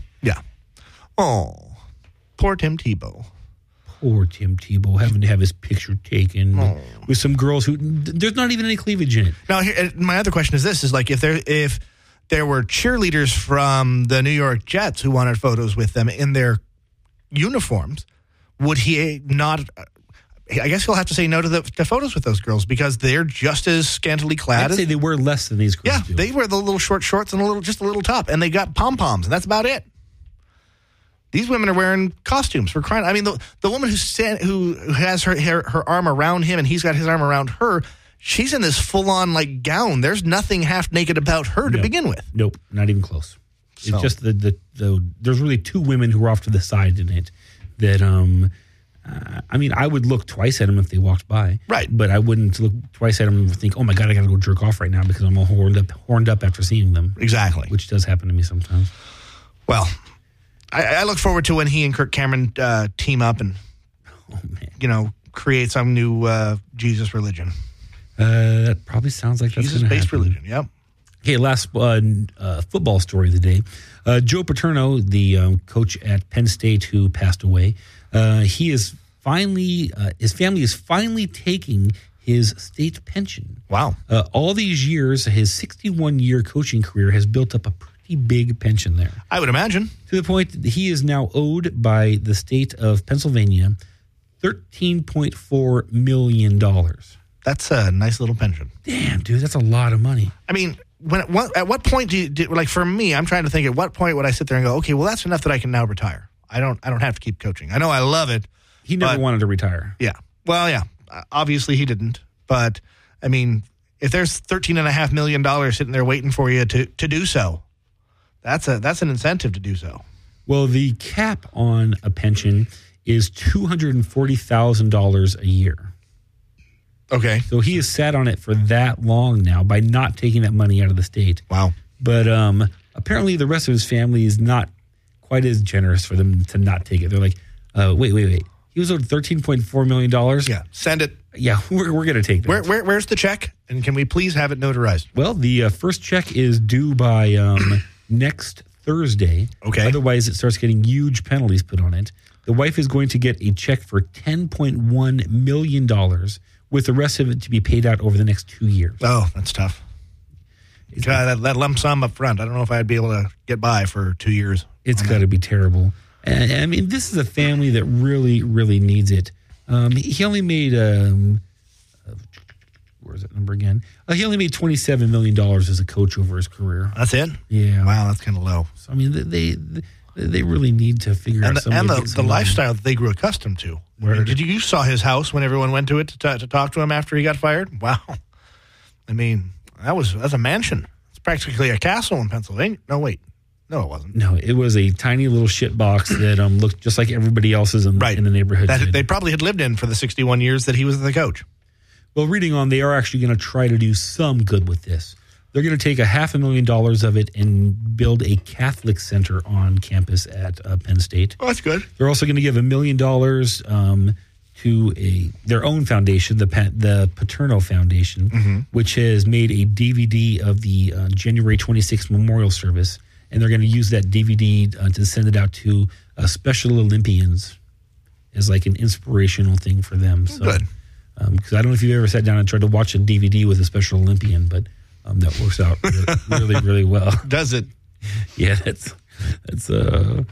Oh, poor Tim Tebow. Poor Tim Tebow having to have his picture taken with some girls who there's not even any cleavage in it. Now, my other question is this: is like if there were cheerleaders from the New York Jets who wanted photos with them in their uniforms, would he not? I guess he'll have to say no to the photos with those girls because they're just as scantily clad. I'd say they wear less than these girls. Yeah, they wear the little short shorts and just a little top, and they got pom poms, and that's about it. These women are wearing costumes for crying. I mean, the woman who has her arm around him and he's got his arm around her, she's in this full-on like gown. There's nothing half naked about her to begin with. Nope, not even close. So. It's just there's really two women who are off to the side in it that I mean, I would look twice at them if they walked by. Right. But I wouldn't look twice at them and think, oh my God, I got to go jerk off right now because I'm all horned up after seeing them. Exactly. Which does happen to me sometimes. Well, I look forward to when he and Kirk Cameron team up and, create some new Jesus religion. That probably sounds like that's Jesus-based religion, yep. Okay, last football story of the day. Joe Paterno, the coach at Penn State who passed away, he is finally, his family is finally taking his state pension. Wow. All these years, his 61-year coaching career has built up a pretty big pension there. I would imagine. To the point that he is now owed by the state of Pennsylvania $13.4 million. That's a nice little pension. Damn, dude, that's a lot of money. I mean, at what point like for me, I'm trying to think at what point would I sit there and go, okay, well, that's enough that I can now retire. I don't have to keep coaching. I know I love it. He never wanted to retire. Yeah. Well, yeah. Obviously he didn't. But I mean, if there's $13.5 million sitting there waiting for you to do so, that's an incentive to do so. Well, the cap on a pension is $240,000 a year. Okay. So he has sat on it for that long now by not taking that money out of the state. Wow. But apparently the rest of his family is not quite as generous for them to not take it. They're like, wait. He was owed $13.4 million? Yeah, send it. Yeah, we're going to take that. Where's the check? And can we please have it notarized? Well, the first check is due by next Thursday. Okay. Otherwise, it starts getting huge penalties put on it. The wife is going to get a check for $10.1 million with the rest of it to be paid out over the next 2 years. Oh, that's tough. That lump sum up front, I don't know if I'd be able to get by for 2 years. It's got to be terrible. And, I mean, this is a family that really, really needs it. He only made, where's that number again? He only made $27 million as a coach over his career. That's it? Yeah. Wow, that's kind of low. So, I mean, they really need to figure out something. And the lifestyle that they grew accustomed to. You saw his house when everyone went to it to talk to him after he got fired? Wow. I mean, that's a mansion. It's practically a castle in Pennsylvania. No, wait. No, it wasn't. No, it was a tiny little shit box that looked just like everybody else's in the neighborhood. That they probably had lived in for the 61 years that he was the coach. Well, reading on, they are actually going to try to do some good with this. They're going to take $500,000 of it and build a Catholic center on campus at Penn State. Oh, that's good. They're also going to give $1 million to their own foundation, the Paterno Foundation, which has made a DVD of the January 26th memorial service. And they're going to use that DVD to send it out to Special Olympians as like an inspirational thing for them. So, Good. Because I don't know if you've ever sat down and tried to watch a DVD with a Special Olympian, but that works out really, really well. Does it? Yeah, that's a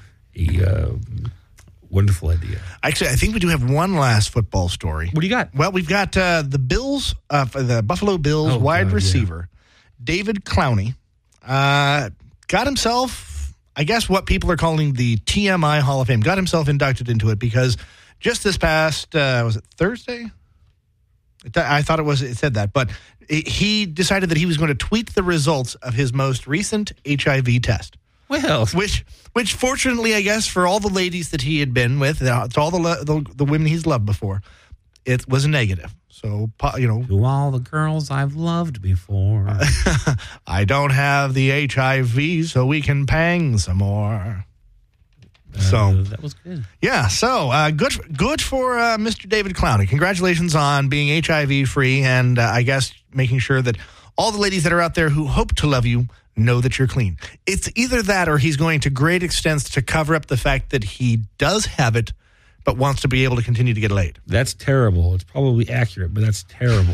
wonderful idea. Actually, I think we do have one last football story. What do you got? Well, we've got the Bills, the Buffalo Bills wide receiver, David Clowney, got himself, I guess, what people are calling the TMI Hall of Fame. Got himself inducted into it because just this past, was it Thursday? I thought it said that, but he decided that he was going to tweet the results of his most recent HIV test. Well, which fortunately, I guess, for all the ladies that he had been with, to all the women he's loved before, it was a negative. So, to all the girls I've loved before, I don't have the HIV, so we can pang some more. So that was good. Yeah. So good for Mr. David Clowney. Congratulations on being HIV free, and I guess making sure that all the ladies that are out there who hope to love you know that you're clean. It's either that or he's going to great extents to cover up the fact that he does have it, but wants to be able to continue to get laid. That's terrible. It's probably accurate, but that's terrible.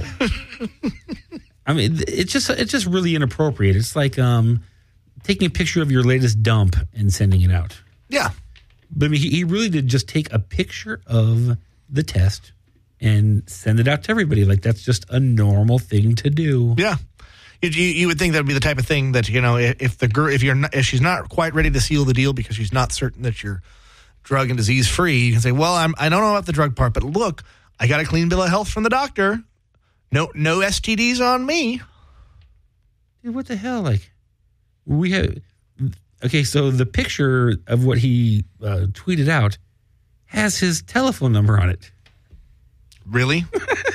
I mean, it's just really inappropriate. It's like taking a picture of your latest dump and sending it out. Yeah. But I mean, he really did just take a picture of the test and send it out to everybody. Like, that's just a normal thing to do. Yeah. You would think that would be the type of thing that, if the girl, if she's not quite ready to seal the deal because she's not certain that you're drug and disease free, you can say, well, I don't know about the drug part, but look, I got a clean bill of health from the doctor. No STDs on me. Dude, what the hell? Like, we have... Okay, so the picture of what he tweeted out has his telephone number on it. Really?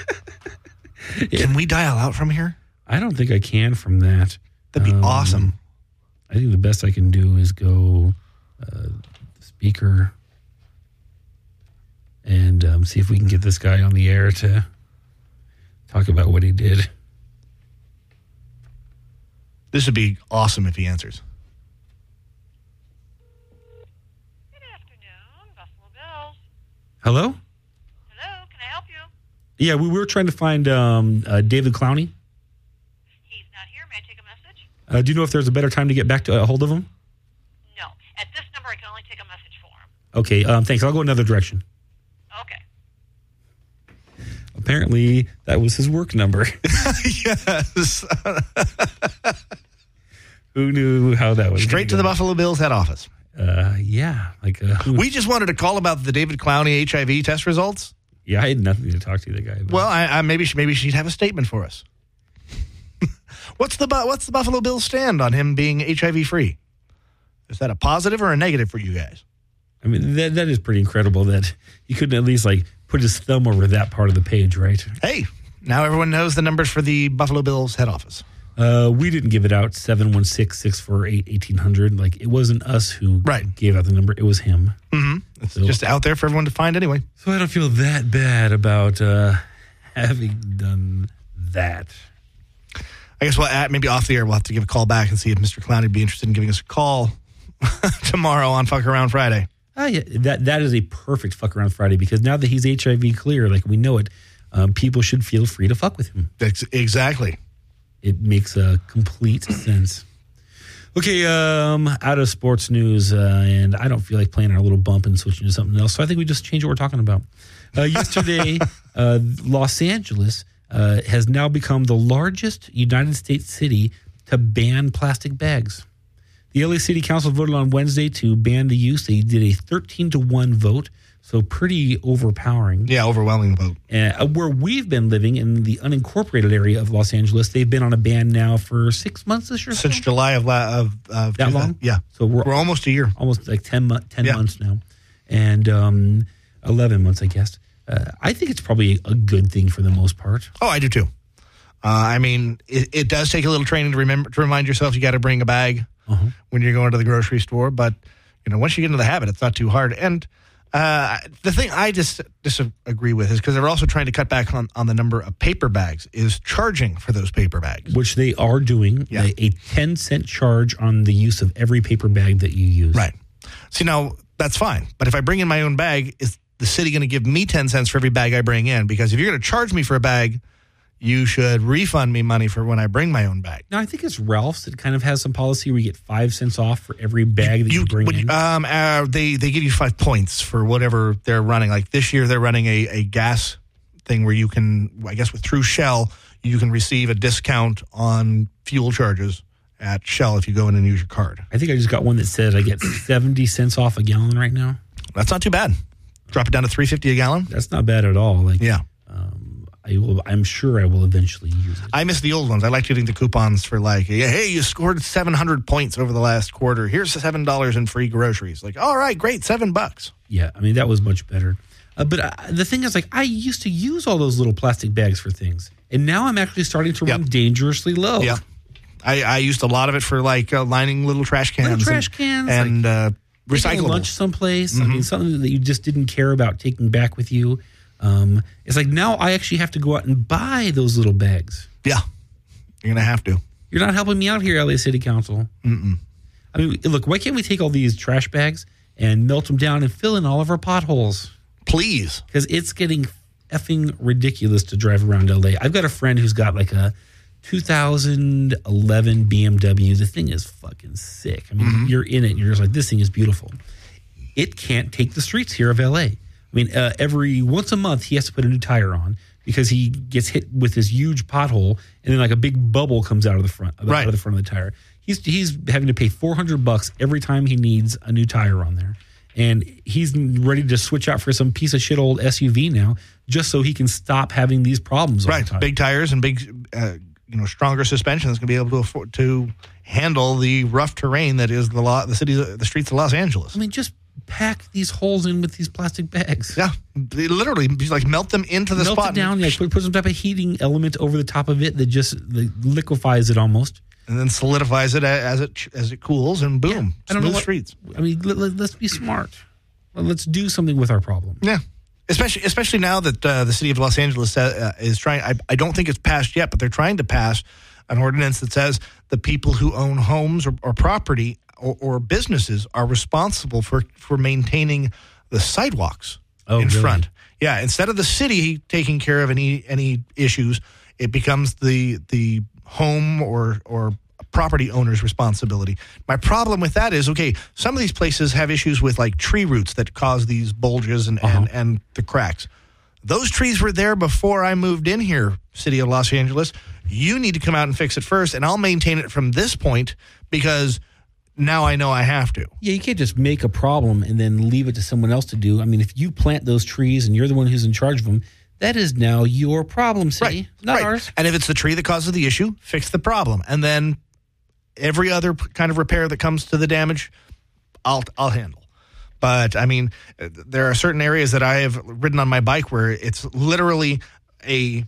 Can we dial out from here? I don't think I can from that. That'd be awesome. I think the best I can do is go speaker and see if we can get this guy on the air to talk about what he did. This would be awesome if he answers. Hello? Hello, can I help you? Yeah, we were trying to find David Clowney. He's not here. May I take a message? Do you know if there's a better time to get back to a hold of him? No. At this number, I can only take a message for him. Okay, thanks. I'll go another direction. Okay. Apparently, that was his work number. Yes. Who knew how that was? Straight to the Buffalo Bills head office. Yeah. We just wanted to call about the David Clowney HIV test results. Yeah, I had nothing to talk to the guy about. Well, I maybe she'd have a statement for us. What's the Buffalo Bills stand on him being HIV free? Is that a positive or a negative for you guys? I mean, that is pretty incredible that he couldn't at least put his thumb over that part of the page, right? Hey, now everyone knows the numbers for the Buffalo Bills head office. We didn't give it out, 716-648-1800. It wasn't us who gave out the number. It was him. Mm-hmm. It's just out there for everyone to find anyway. So I don't feel that bad about having done that. I guess maybe off the air we'll have to give a call back and see if Mr. Clowney would be interested in giving us a call tomorrow on Fuck Around Friday. Yeah, that is a perfect Fuck Around Friday because now that he's HIV clear, we know it, people should feel free to fuck with him. Exactly. It makes complete sense. Okay, out of sports news, and I don't feel like playing our little bump and switching to something else, so I think we just change what we're talking about. Yesterday, Los Angeles has now become the largest United States city to ban plastic bags. The LA City Council voted on Wednesday to ban the use. They did a 13-1 vote. So pretty overpowering. Yeah, overwhelming vote. Where we've been living in the unincorporated area of Los Angeles, they've been on a ban now for 6 months this year. Since July of that long? Yeah. So we're almost a year. Almost 10 months now. And 11 months, I guess. I think it's probably a good thing for the most part. Oh, I do too. I mean, it does take a little training to remind yourself you got to bring a bag when you're going to the grocery store. But, once you get into the habit, it's not too hard. And the thing I just disagree with is because they're also trying to cut back on the number of paper bags, is charging for those paper bags. Which they are doing, a 10-cent charge on the use of every paper bag that you use. Right. See, now, that's fine. But if I bring in my own bag, the city going to give me 10 cents for every bag I bring in? Because if you're going to charge me for a bag, you should refund me money for when I bring my own bag. No, I think it's Ralph's that kind of has some policy where you get 5 cents off for every bag that you bring in. They give you 5 points for whatever they're running. Like this year, they're running a gas thing where you can, I guess through Shell, you can receive a discount on fuel charges at Shell if you go in and use your card. I think I just got one that said I get 70 cents off a gallon right now. That's not too bad. Drop it down to $3.50 a gallon. That's not bad at all. Like, yeah. I'm sure I will eventually use it. I miss the old ones. I like getting the coupons for like, hey, you scored 700 points over the last quarter. Here's $7 in free groceries. Like, all right, great, $7. Yeah, I mean, that was much better. But the thing is, like, I used to use all those little plastic bags for things. And now I'm actually starting to run dangerously low. Yeah. I used a lot of it for like lining little trash cans. And recyclable. Lunch someplace. I mean, something that you just didn't care about taking back with you. It's like now I actually have to go out and buy those little bags. Yeah. You're going to have to. You're not helping me out here, LA City Council. Mm-mm. I mean, look, why can't we take all these trash bags and melt them down and fill in all of our potholes? Please. Because it's getting effing ridiculous to drive around LA. I've got a friend who's got like a 2011 BMW. The thing is fucking sick. I mean, you're in it and you're just like, this thing is beautiful. It can't take the streets here of LA. I mean, every once a month, he has to put a new tire on because he gets hit with this huge pothole, and then like a big bubble comes out of the front, out of the front of the tire. He's having to pay $400 every time he needs a new tire on there, and he's ready to switch out for some piece of shit old SUV now, just so he can stop having these problems. All the time. Big tires and big, stronger suspension that's going to be able to afford to handle the rough terrain that is the streets of Los Angeles. I mean, just pack these holes in with these plastic bags. Yeah, they literally like melt them into the spot. Melt it down, put some type of heating element over the top of it that just liquefies it almost, and then solidifies it as it cools, and boom, smooth streets. I mean, let's be smart. Let's do something with our problem. Yeah, especially now that the city of Los Angeles is trying. I don't think it's passed yet, but they're trying to pass an ordinance that says the people who own homes or property or businesses are responsible for maintaining the sidewalks in front. Yeah, instead of the city taking care of any issues, it becomes the home or property owner's responsibility. My problem with that is, okay, some of these places have issues with like tree roots that cause these bulges and the cracks. Those trees were there before I moved in here, City of Los Angeles. You need to come out and fix it first, and I'll maintain it from this point because now I know I have to. Yeah, you can't just make a problem and then leave it to someone else to do. I mean, if you plant those trees and you're the one who's in charge of them, that is now your problem, city, not ours. And if it's the tree that causes the issue, fix the problem. And then every other kind of repair that comes to the damage, I'll handle. But, I mean, there are certain areas that I have ridden on my bike where it's literally a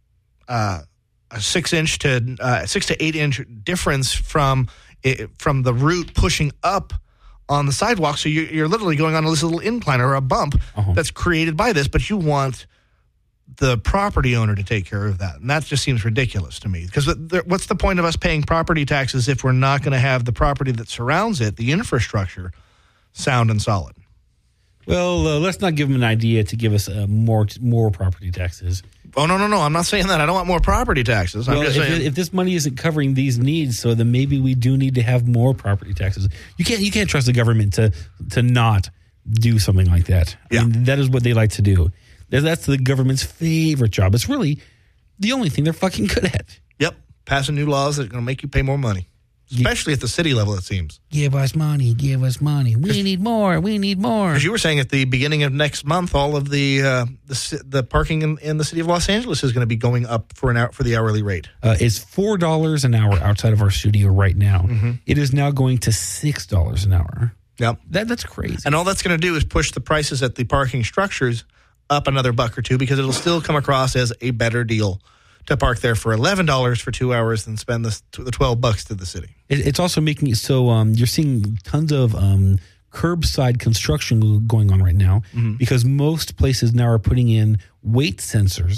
6 to 8 inch difference from the root pushing up on the sidewalk. So you're literally going on this little incline or a bump that's created by this, but you want the property owner to take care of that. And that just seems ridiculous to me. Because what's the point of us paying property taxes if we're not going to have the property that surrounds it, the infrastructure, sound and solid? Well, let's not give them an idea to give us more property taxes. Oh, no. I'm not saying that. I don't want more property taxes. Well, I'm just saying if this money isn't covering these needs, so then maybe we do need to have more property taxes. You can't trust the government to not do something like that. Yeah. I mean, that is what they like to do. That's the government's favorite job. It's really the only thing they're fucking good at. Yep. Passing new laws that are going to make you pay more money. Especially at the city level, it seems. Give us money. We need more. Because you were saying at the beginning of next month, all of the parking in the city of Los Angeles is going to be going up for the hourly rate. It's $4 an hour outside of our studio right now. Mm-hmm. It is now going to $6 an hour. Yep. That's crazy. And all that's going to do is push the prices at the parking structures up another $1 or $2 because it'll still come across as a better deal to park there for $11 for 2 hours than spend the $12 to the city. It's also making it so you're seeing tons of curbside construction going on right now because most places now are putting in weight sensors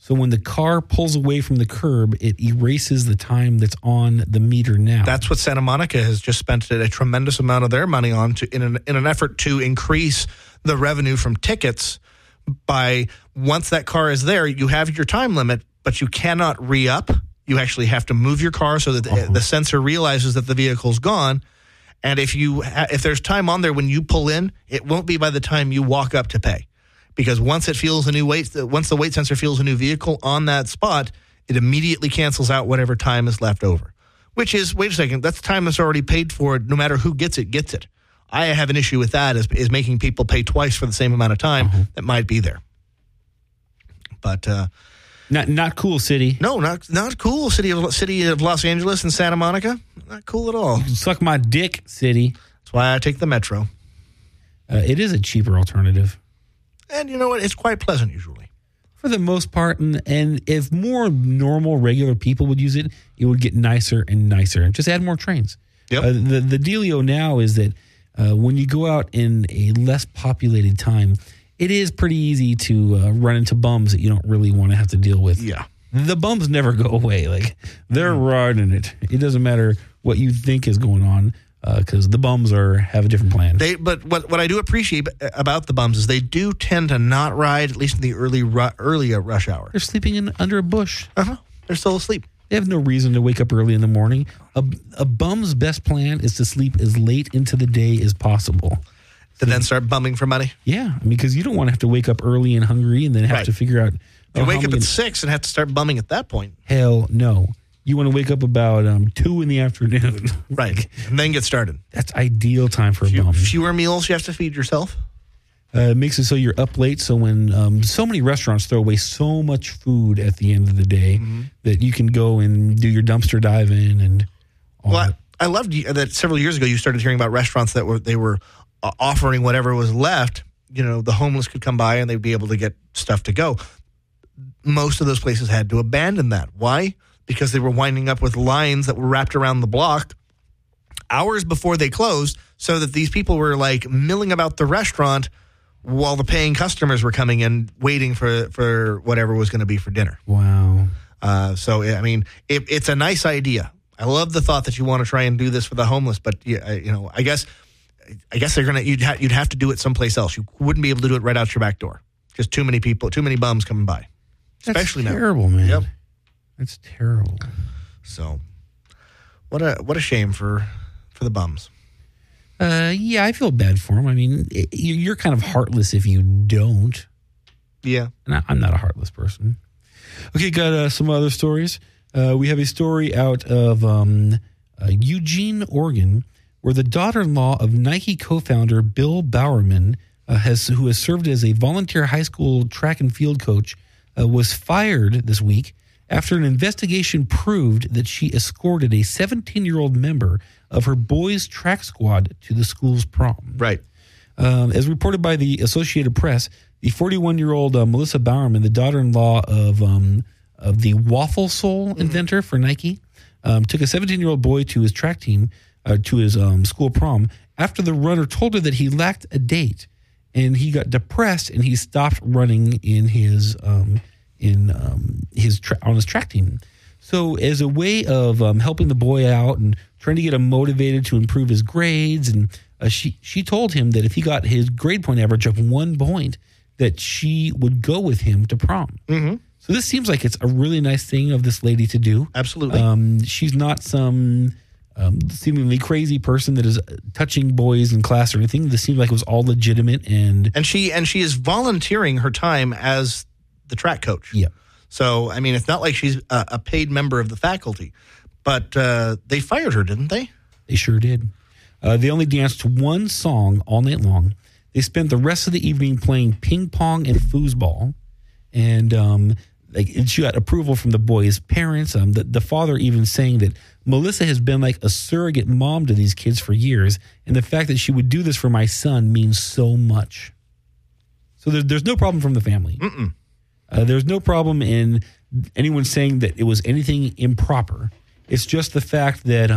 So when the car pulls away from the curb, it erases the time that's on the meter now. That's what Santa Monica has just spent a tremendous amount of their money on in an effort to increase the revenue from tickets. By once that car is there, you have your time limit, but you cannot re-up. You actually have to move your car so that the sensor realizes that the vehicle's gone. And if there's time on there when you pull in, it won't be by the time you walk up to pay. Because once it feels once the weight sensor feels a new vehicle on that spot, it immediately cancels out whatever time is left over. Which is, wait a second, that's time that's already paid for. No matter who gets it. I have an issue with that is making people pay twice for the same amount of time that might be there. But not cool, city. No, not cool, city of Los Angeles and Santa Monica. Not cool at all. You can suck my dick, city. That's why I take the Metro. It is a cheaper alternative. And you know what? It's quite pleasant usually. For the most part, and if more normal, regular people would use it, it would get nicer and nicer. Just add more trains. Yep. The dealio now is that when you go out in a less populated time, it is pretty easy to run into bums that you don't really want to have to deal with. Yeah. The bums never go away. Like, they're riding it. It doesn't matter what you think is going on, because the bums have a different plan. But what I do appreciate about the bums is they do tend to not ride, at least in the early rush hour. They're sleeping under a bush. They're still asleep. They have no reason to wake up early in the morning. A bum's best plan is to sleep as late into the day as possible. To then start bumming for money? Yeah, because you don't want to have to wake up early and hungry and then have to figure out... You wake up at 6 and have to start bumming at that point. Hell no. You want to wake up about 2 in the afternoon. Right, and then get started. That's ideal time for a bum. Fewer meals you have to feed yourself? It makes it so you're up late. So when so many restaurants throw away so much food at the end of the day that you can go and do your dumpster diving and all that. I loved that several years ago you started hearing about restaurants that were offering whatever was left. You know, the homeless could come by and they'd be able to get stuff to go. Most of those places had to abandon that. Why? Because they were winding up with lines that were wrapped around the block hours before they closed, so that these people were like milling about the restaurant while the paying customers were coming in waiting for whatever was going to be for dinner. Wow. So, I mean, it's a nice idea. I love the thought that you want to try and do this for the homeless, but I guess you'd have to do it someplace else. You wouldn't be able to do it right out your back door. Just too many people, too many bums coming by. Especially That's terrible, now. man. Yep. That's terrible. So, what a shame for the bums. Yeah, I feel bad for them. I mean, you're kind of heartless if you don't. Yeah. And I'm not a heartless person. Okay, got some other stories. We have a story out of Eugene, Oregon, where the daughter-in-law of Nike co-founder Bill Bowerman, who has served as a volunteer high school track and field coach, was fired this week after an investigation proved that she escorted a 17-year-old member of her boys' track squad to the school's prom. Right. As reported by the Associated Press, the 41-year-old Melissa Bowerman, the daughter-in-law of the waffle sole inventor for Nike, took a 17-year-old boy to his track team, to his school prom, after the runner told her that he lacked a date, and he got depressed and he stopped running in his on his track team. So, as a way of helping the boy out and trying to get him motivated to improve his grades, and she told him that if he got his grade point average of 1 point, that she would go with him to prom. Mm-hmm. So this seems like it's a really nice thing of this lady to do. Absolutely. She's not some seemingly crazy person that is touching boys in class or anything. This seemed like it was all legitimate, and she is volunteering her time as the track coach. Yeah. So I mean, it's not like she's a paid member of the faculty, but they fired her, didn't they? They sure did. They only danced to one song all night long. They spent the rest of the evening playing ping pong and foosball, and she got approval from the boys' parents. The father even saying that Melissa has been like a surrogate mom to these kids for years, and the fact that she would do this for my son means so much. So there's no problem from the family. There's no problem in anyone saying that it was anything improper. It's just the fact that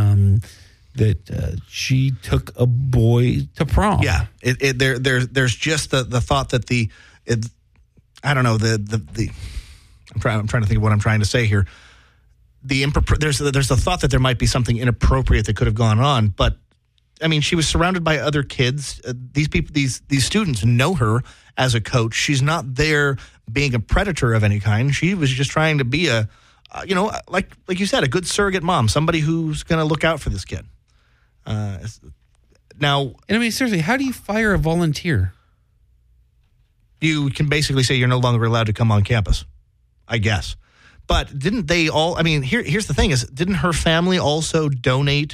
she took a boy to prom. Yeah, there's just the thought that I don't know, the I'm trying to think of what I'm trying to say here. There's the thought that there might be something inappropriate that could have gone on, but I mean, she was surrounded by other kids. These people, these students know her as a coach. She's not there being a predator of any kind. She was just trying to be like you said, a good surrogate mom, somebody who's going to look out for this kid. Now, and I mean, seriously, how do you fire a volunteer? You can basically say you're no longer allowed to come on campus, I guess. But didn't they all? I mean, here's the thing: didn't her family also donate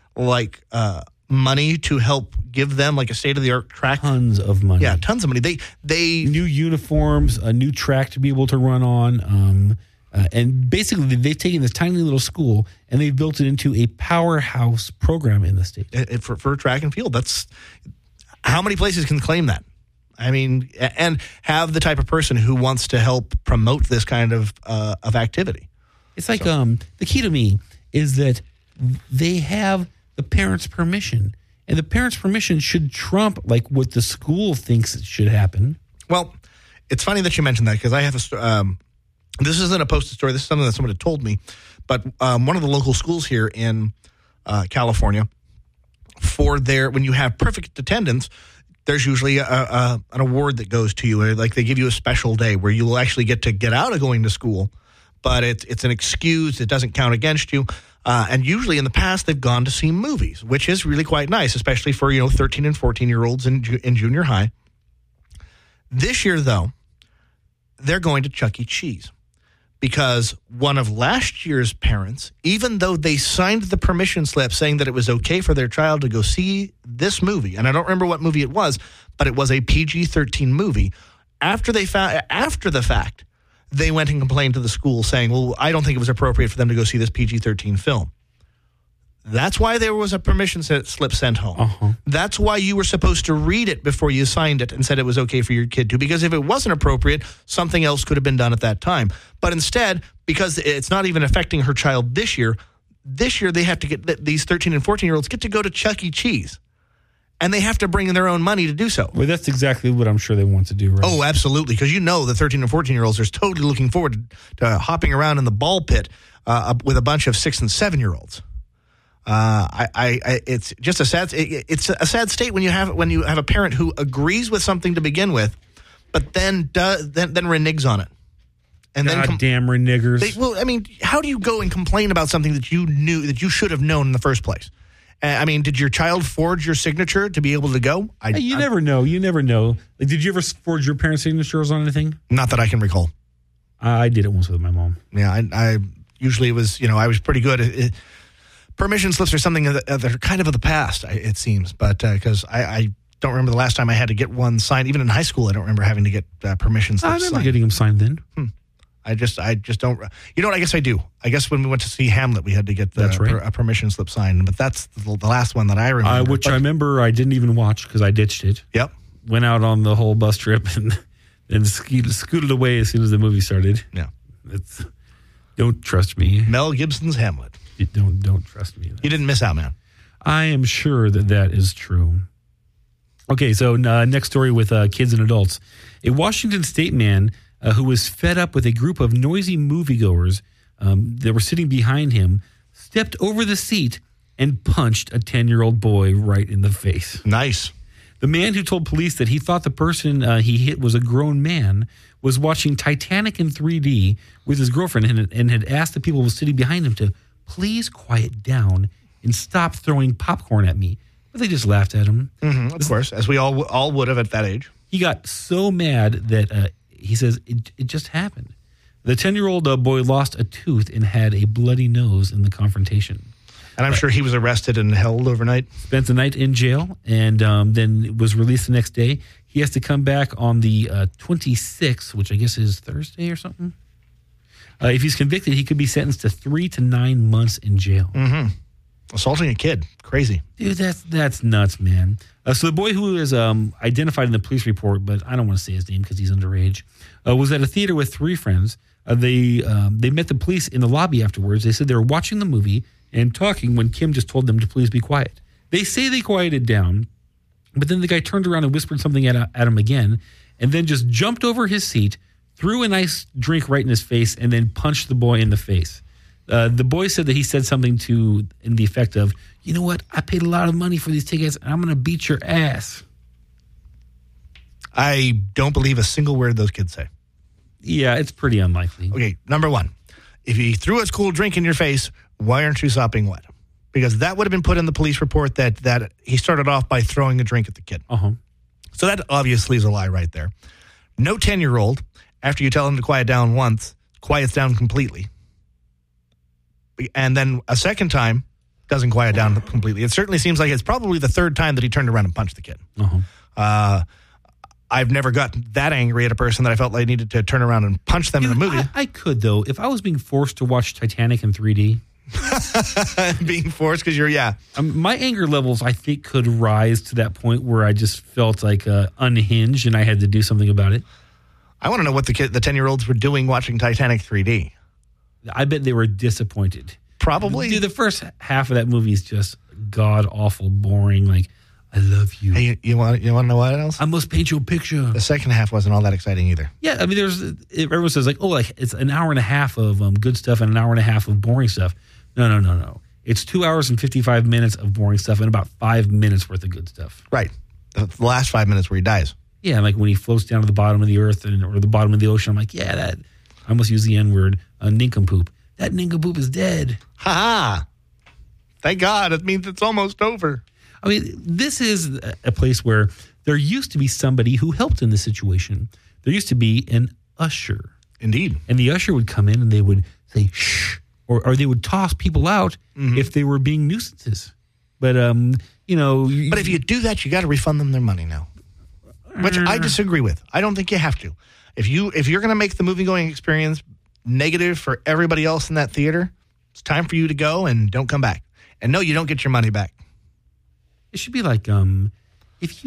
money to help give them like a state-of-the-art track? Tons of money. Yeah, tons of money. They new uniforms, a new track to be able to run on, and basically they've taken this tiny little school and they've built it into a powerhouse program in the state for track and field. That's how many places can claim that. I mean, and have the type of person who wants to help promote this kind of activity. It's like the key to me is that they have the parents' permission, and the parents' permission should trump like what the school thinks should happen. Well, it's funny that you mentioned that because I have this isn't a posted story. This is something that somebody told me, but one of the local schools here in California, when you have perfect attendance, there's usually an award that goes to you. Like they give you a special day where you will actually get out of going to school, but it's an excuse. It doesn't count against you. And usually in the past, they've gone to see movies, which is really quite nice, especially for 13 and 14-year-olds in junior high. This year, though, they're going to Chuck E. Cheese because one of last year's parents, even though they signed the permission slip saying that it was okay for their child to go see this movie, and I don't remember what movie it was, but it was a PG-13 movie. After the fact, they went and complained to the school saying, well, I don't think it was appropriate for them to go see this PG-13 film. That's why there was a permission slip sent home. Uh-huh. That's why you were supposed to read it before you signed it and said it was okay for your kid to, because if it wasn't appropriate, something else could have been done at that time. But instead, because it's not even affecting her child this year they have to get these 13 and 14-year-olds get to go to Chuck E. Cheese. And they have to bring in their own money to do so. Well, that's exactly what I'm sure they want to do, right? Oh, absolutely. Because the 13 and 14-year-olds are totally looking forward to hopping around in the ball pit with a bunch of 6 and 7-year-olds. It's just a sad state when you have a parent who agrees with something to begin with, but then reneges on it. And damn renegers. How do you go and complain about something that you knew that you should have known in the first place? Did your child forge your signature to be able to go? You never know. You never know. Like, did you ever forge your parents' signatures on anything? Not that I can recall. I did it once with my mom. Yeah, I usually it was, I was pretty good. Permission slips are something that are kind of the past, it seems. But because I don't remember the last time I had to get one signed. Even in high school, I don't remember having to get permission slips signed. I remember getting them signed then. I just don't. You know what? I guess I do. I guess when we went to see Hamlet, we had to get a permission slip signed. But that's the last one that I remember. I remember I didn't even watch because I ditched it. Yep. Went out on the whole bus trip and scooted away as soon as the movie started. Yeah. Don't trust me. Mel Gibson's Hamlet. You don't trust me. You didn't miss out, man. I am sure that is true. Okay, so next story with kids and adults. A Washington State man who was fed up with a group of noisy moviegoers that were sitting behind him stepped over the seat and punched a 10-year-old boy right in the face. Nice. The man who told police that he thought the person he hit was a grown man was watching Titanic in 3D with his girlfriend and had asked the people who were sitting behind him to please quiet down and stop throwing popcorn at me. But they just laughed at him. Mm-hmm, of course, as we all would have at that age. He got so mad that he says it just happened. The 10-year-old boy lost a tooth and had a bloody nose in the confrontation. And I'm sure he was arrested and held overnight. Spent the night in jail and then was released the next day. He has to come back on the 26th, which I guess is Thursday or something. If he's convicted, he could be sentenced to 3 to 9 months in jail. Mm-hmm. Assaulting a kid. Crazy. Dude, that's nuts, man. So the boy who is identified in the police report, but I don't want to say his name because he's underage, was at a theater with 3 friends. They met the police in the lobby afterwards. They said they were watching the movie and talking when Kim just told them to please be quiet. They say they quieted down, but then the guy turned around and whispered something at him again and then just jumped over his seat, threw a nice drink right in his face, and then punched the boy in the face. The boy said that he said something in the effect of, you know what? I paid a lot of money for these tickets, and I'm going to beat your ass. I don't believe a single word those kids say. Yeah, it's pretty unlikely. Okay, number one, if he threw a cool drink in your face, why aren't you sopping wet? Because that would have been put in the police report that he started off by throwing a drink at the kid. Uh-huh. So that obviously is a lie right there. No 10-year-old, after you tell him to quiet down once, quiets down completely. And then a second time, doesn't quiet down completely. It certainly seems like it's probably the third time that he turned around and punched the kid. Uh-huh. I've never gotten that angry at a person that I felt like I needed to turn around and punch them in a movie. I could, though. If I was being forced to watch Titanic in 3D. Being forced because my anger levels, I think, could rise to that point where I just felt like unhinged and I had to do something about it. I want to know what the 10-year-olds were doing watching Titanic 3D. I bet they were disappointed. Probably. Dude, the first half of that movie is just god-awful, boring. Like, I love you. Hey, you want to know what else? I must paint you a picture. The second half wasn't all that exciting either. Yeah, I mean, everyone says, like, it's an hour and a half of good stuff and an hour and a half of boring stuff. No. It's 2 hours and 55 minutes of boring stuff and about 5 minutes worth of good stuff. Right. The last 5 minutes where he dies. Yeah, like when he floats down to the bottom of the earth or the bottom of the ocean, I'm like, yeah, that. I almost use the N-word, nincompoop. That nincompoop is dead. Ha-ha. Thank God. It means it's almost over. I mean, this is a place where there used to be somebody who helped in this situation. There used to be an usher. Indeed. And the usher would come in and they would say, shh, or they would toss people out if they were being nuisances. But, But if you do that, you got to refund them their money now. Which I disagree with. I don't think you have to. If you're going to make the movie-going experience negative for everybody else in that theater, it's time for you to go and don't come back. And no, you don't get your money back. It should be like, if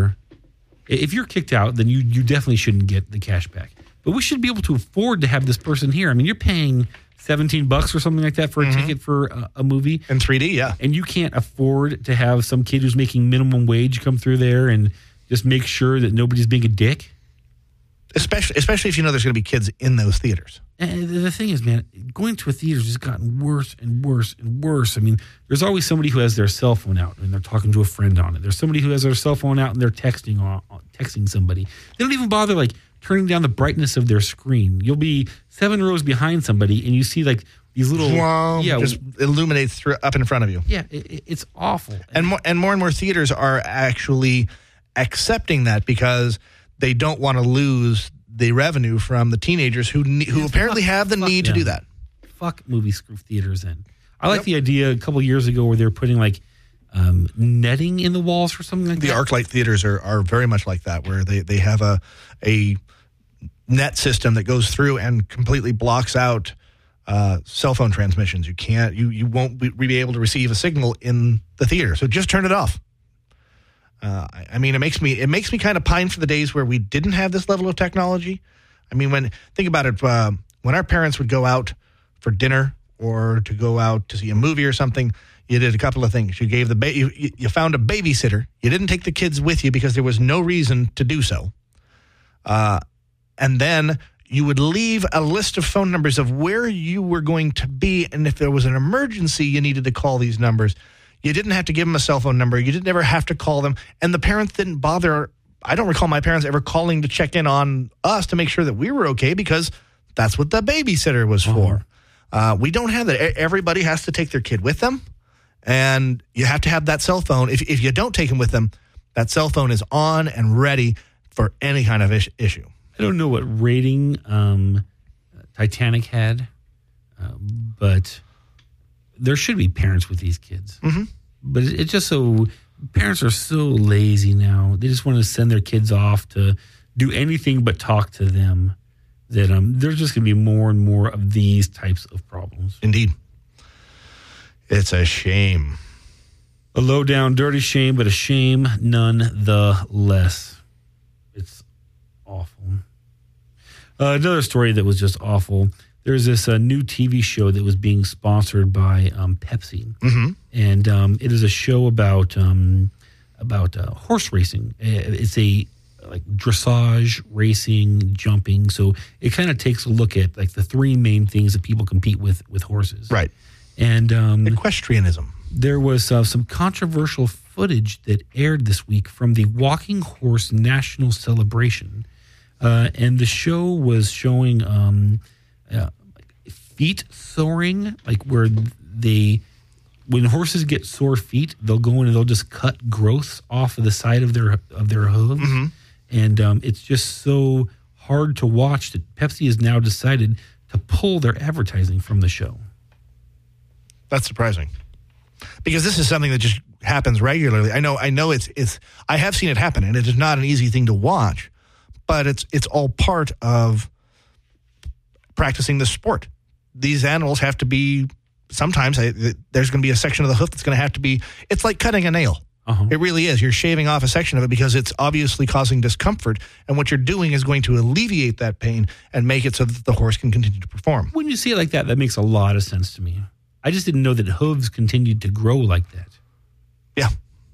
you're kicked out, then you definitely shouldn't get the cash back. But we should be able to afford to have this person here. I mean, you're paying $17 or something like that for a ticket for a movie. In 3D, yeah. And you can't afford to have some kid who's making minimum wage come through there and just make sure that nobody's being a dick. Especially if you know there's going to be kids in those theaters. And the thing is, man, going to a theater has just gotten worse and worse and worse. I mean, there's always somebody who has their cell phone out and they're talking to a friend on it. There's somebody who has their cell phone out and they're texting somebody. They don't even bother, like, turning down the brightness of their screen. You'll be 7 rows behind somebody and you see, like, these little... just illuminates up in front of you. Yeah, it's awful. And more theaters are actually accepting that because they don't want to lose the revenue from the teenagers who apparently have the need to do that. Fuck movie theaters in. I like the idea a couple years ago where they were putting like netting in the walls or something like that. The ArcLight theaters are very much like that, where they have a net system that goes through and completely blocks out cell phone transmissions. You won't be able to receive a signal in the theater. So just turn it off. I mean, it makes me kind of pine for the days where we didn't have this level of technology. I mean, think about it. When our parents would go out for dinner or to go out to see a movie or something, you did a couple of things. You gave you found a babysitter. You didn't take the kids with you because there was no reason to do so. And then you would leave a list of phone numbers of where you were going to be, and if there was an emergency, you needed to call these numbers. You didn't have to give them a cell phone number. You didn't ever have to call them. And the parents didn't bother. I don't recall my parents ever calling to check in on us to make sure that we were okay because that's what the babysitter was for. We don't have that. Everybody has to take their kid with them. And you have to have that cell phone. If you don't take them with them, that cell phone is on and ready for any kind of issue. I don't know what rating Titanic had, but there should be parents with these kids. Mm-hmm. But it's just so, parents are so lazy now. They just want to send their kids off to do anything but talk to them, that there's just going to be more and more of these types of problems. Indeed. It's a shame. A low down, dirty shame, but a shame none the less. It's awful. Another story that was just awful. There's this new TV show that was being sponsored by Pepsi, and it is a show about horse racing. It's a like dressage, racing, jumping. So it kind of takes a look at like the three main things that people compete with horses. Right. And equestrianism. There was some controversial footage that aired this week from the Walking Horse National Celebration. And the show was showing feet soaring, like where when horses get sore feet, they'll go in and they'll just cut growths off of the side of their hooves. Mm-hmm. And it's just so hard to watch that Pepsi has now decided to pull their advertising from the show. That's surprising, because this is something that just happens regularly. I know it's I have seen it happen, and it is not an easy thing to watch, but it's all part of practicing the sport. These animals have to be, sometimes there's going to be a section of the hoof that's going to have to be, it's like cutting a nail. Uh-huh. It really is. You're shaving off a section of it because it's obviously causing discomfort, and what you're doing is going to alleviate that pain and make it so that the horse can continue to perform. When you see it like that, that makes a lot of sense to me. I just didn't know that hooves continued to grow like that. Yeah.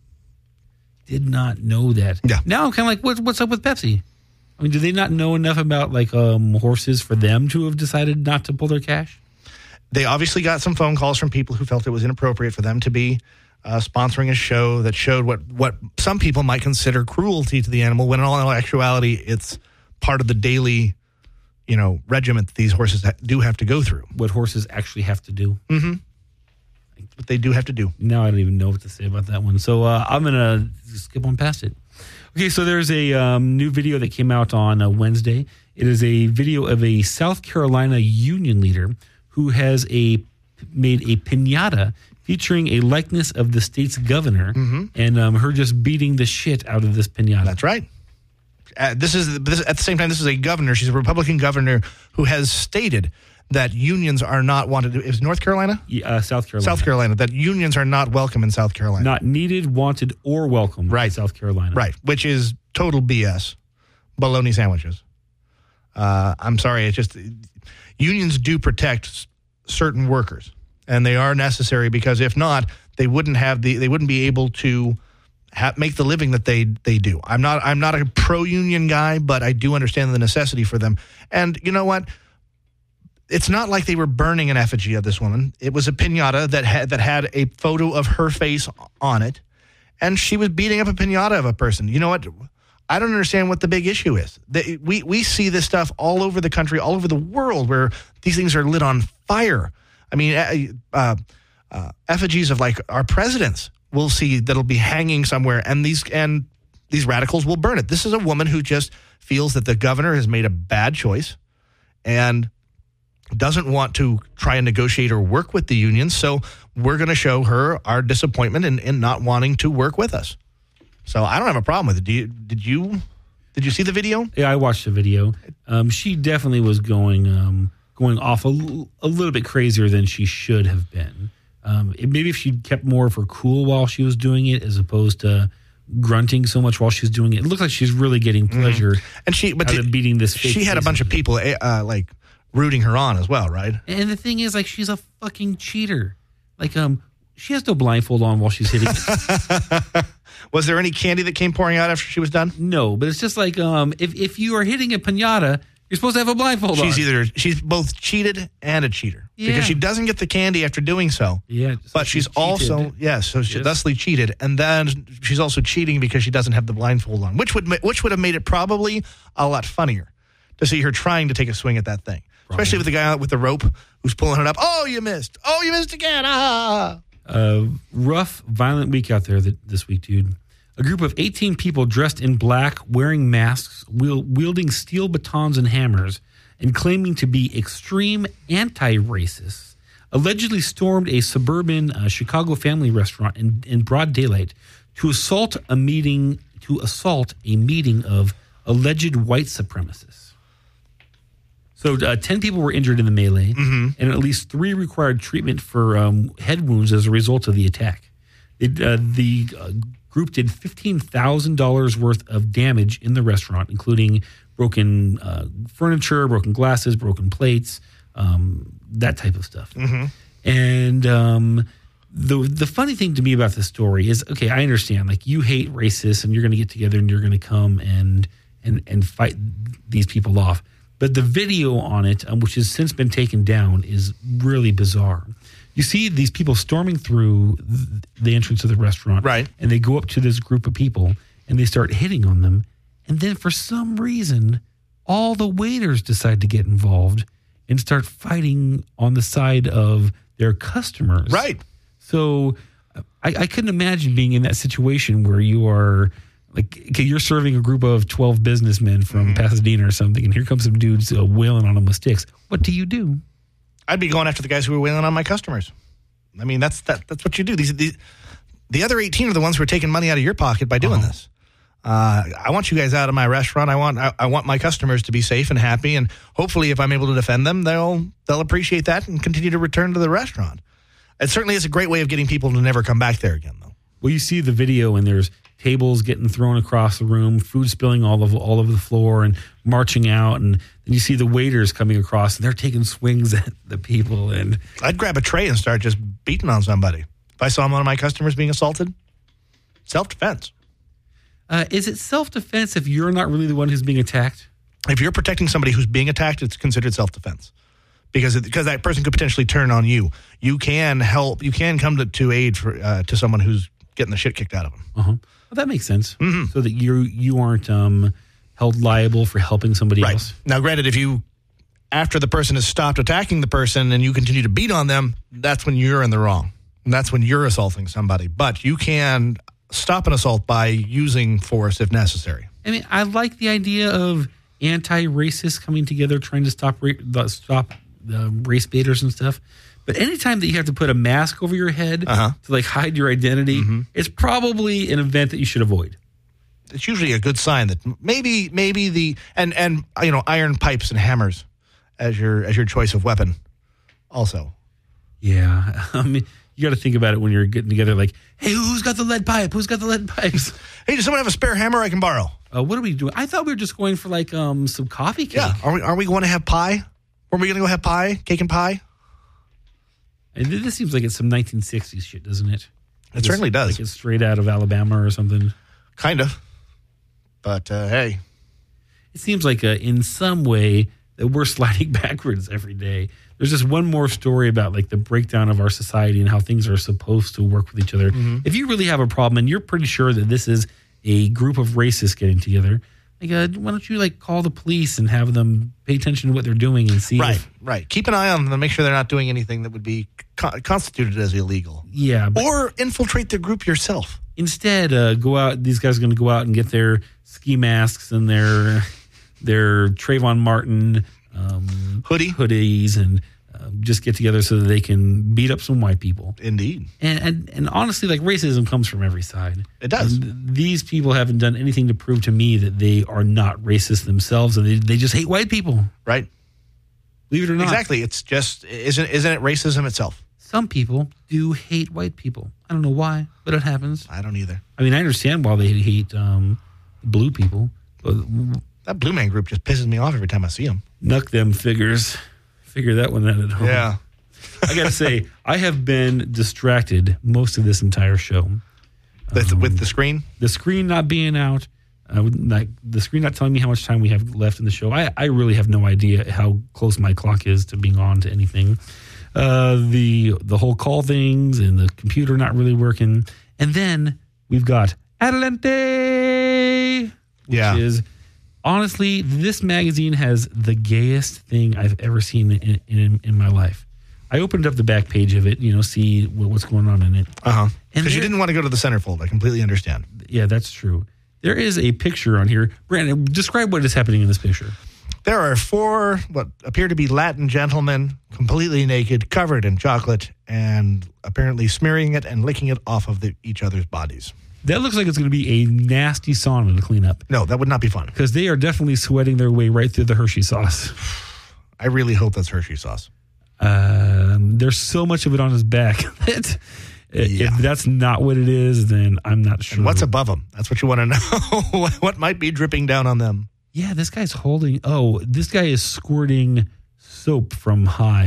Did not know that. Yeah. Now I'm kind of like, what's up with Pepsi? I mean, do they not know enough about like horses for them to have decided not to pull their cash? They obviously got some phone calls from people who felt it was inappropriate for them to be sponsoring a show that showed what some people might consider cruelty to the animal, when in all actuality, it's part of the daily, regiment that these horses do have to go through. What horses actually have to do. Mm-hmm. What they do have to do. Now I don't even know what to say about that one. So I'm going to skip on past it. Okay, so there's a new video that came out on Wednesday. It is a video of a South Carolina union leader who has made a piñata featuring a likeness of the state's governor, and her just beating the shit out of this piñata. That's right. This is at the same time, this is a governor. She's a Republican governor who has stated that unions are not wanted. Is North Carolina? South Carolina. South Carolina. That unions are not welcome in South Carolina. Not needed, wanted, or welcome in South Carolina. Right, which is total BS. Bologna sandwiches. I'm sorry. It's just unions do protect certain workers, and they are necessary, because if not, they wouldn't be able to make the living that they do. I'm not a pro-union guy, but I do understand the necessity for them. And you know what? It's not like they were burning an effigy of this woman. It was a piñata that had a photo of her face on it, and she was beating up a piñata of a person. You know what? I don't understand what the big issue is. We see this stuff all over the country, all over the world, where these things are lit on fire. I mean, effigies of like our presidents, we'll see that'll be hanging somewhere, and these radicals will burn it. This is a woman who just feels that the governor has made a bad choice and doesn't want to try and negotiate or work with the union. So we're going to show her our disappointment in not wanting to work with us. So I don't have a problem with it. Did you see the video? Yeah, I watched the video. She definitely was going off a little bit crazier than she should have been. Maybe if she'd kept more of her cool while she was doing it, as opposed to grunting so much while she's doing it. It looked like she's really getting pleasure out of beating this fake She had a bunch of people like rooting her on as well, right? And the thing is, like, she's a fucking cheater. Like, she has no blindfold on while she's hitting it. Was there any candy that came pouring out after she was done? No, but it's just like, if you are hitting a piñata, you're supposed to have a blindfold on. She's both cheated and a cheater. Yeah. Because she doesn't get the candy after doing so. Yeah. But she's also, she thusly cheated. And then she's also cheating because she doesn't have the blindfold on, which would have made it probably a lot funnier to see her trying to take a swing at that thing. Probably. Especially with the guy with the rope who's pulling it up. Oh, you missed. Oh, you missed again. Ah. Rough, violent week out there this week, dude. A group of 18 people dressed in black, wearing masks, wielding steel batons and hammers, and claiming to be extreme anti-racists, allegedly stormed a suburban Chicago family restaurant in broad daylight to assault a meeting of alleged white supremacists. So 10 people were injured in the melee, and at least 3 required treatment for head wounds as a result of the attack. The group did $15,000 worth of damage in the restaurant, including broken furniture, broken glasses, broken plates, that type of stuff. And The funny thing to me about this story is, okay, I understand, like, you hate racists and you're going to get together and you're going to come and fight these people off. But the video on it, which has since been taken down, is really bizarre. You see these people storming through the entrance of the restaurant. Right. And they go up to this group of people and they start hitting on them. And then for some reason, all the waiters decide to get involved and start fighting on the side of their customers. Right. So I couldn't imagine being in that situation where you are, like, okay, you're serving a group of 12 businessmen from Pasadena or something, and here comes some dudes wailing on them with sticks. What do you do? I'd be going after the guys who were wailing on my customers. I mean, that's what you do. The other 18 are the ones who are taking money out of your pocket by doing this. I want you guys out of my restaurant. I want my customers to be safe and happy, and hopefully, if I'm able to defend them, they'll appreciate that and continue to return to the restaurant. It certainly is a great way of getting people to never come back there again, though. Well, you see the video, and there's tables getting thrown across the room, food spilling all over the floor, and marching out, and then you see the waiters coming across, and they're taking swings at the people. And I'd grab a tray and start just beating on somebody. If I saw one of my customers being assaulted, self-defense. Is it self-defense if you're not really the one who's being attacked? If you're protecting somebody who's being attacked, it's considered self-defense. Because that person could potentially turn on you. You can help. You can come to aid to someone who's getting the shit kicked out of them. Well, that makes sense. So that you aren't held liable for helping somebody else. Now, granted, if you, after the person has stopped attacking the person and you continue to beat on them, that's when you're in the wrong. And that's when you're assaulting somebody. But you can stop an assault by using force if necessary. I mean, I like the idea of anti-racists coming together, trying to stop race baiters and stuff. But anytime that you have to put a mask over your head to like hide your identity, it's probably an event that you should avoid. It's usually a good sign that maybe the and iron pipes and hammers as your choice of weapon. Also, yeah, I mean, you got to think about it when you're getting together. Like, hey, who's got the lead pipe? Who's got the lead pipes? Hey, does someone have a spare hammer I can borrow? What are we doing? I thought we were just going for like some coffee cake. Yeah, are we going to have pie? Are we going to go have pie? Cake and pie? And this seems like it's some 1960s shit, doesn't it? It certainly does. Like it's straight out of Alabama or something. Kind of. But, hey. It seems like in some way that we're sliding backwards every day. There's just one more story about like the breakdown of our society and how things are supposed to work with each other. If you really have a problem and you're pretty sure that this is a group of racists getting together, like, why don't you like call the police and have them pay attention to what they're doing and see? Right. Keep an eye on them and make sure they're not doing anything that would be constituted as illegal. Yeah. Or infiltrate the group yourself. Instead, go out. These guys are going to go out and get their ski masks and their Trayvon Martin hoodies and just get together so that they can beat up some white people. Indeed. And honestly, like, racism comes from every side. It does. And these people haven't done anything to prove to me that they are not racist themselves, and they just hate white people. Right. Believe it or not. Exactly. It's just, isn't it racism itself? Some people do hate white people. I don't know why, but it happens. I don't either. I mean, I understand why they hate blue people. But that Blue Man Group just pisses me off every time I see them. Nuck them figures. Figure that one out at home. Yeah. I got to say, I have been distracted most of this entire show. With the screen? The screen not being out. The screen not telling me how much time we have left in the show. I really have no idea how close my clock is to being on to anything. The whole call things and the computer not really working. And then we've got Adelante, which is... Honestly, this magazine has the gayest thing I've ever seen in my life. I opened up the back page of it, see what's going on in it. Because you didn't want to go to the centerfold. I completely understand. Yeah, that's true. There is a picture on here. Brandon, describe what is happening in this picture. There are 4 what appear to be Latin gentlemen, completely naked, covered in chocolate, and apparently smearing it and licking it off of each other's bodies. That looks like it's going to be a nasty sauna to clean up. No, that would not be fun. Because they are definitely sweating their way right through the Hershey sauce. I really hope that's Hershey sauce. There's so much of it on his back that if that's not what it is, then I'm not sure. And what's above them? That's what you want to know. What might be dripping down on them? Yeah, this guy's this guy is squirting soap from high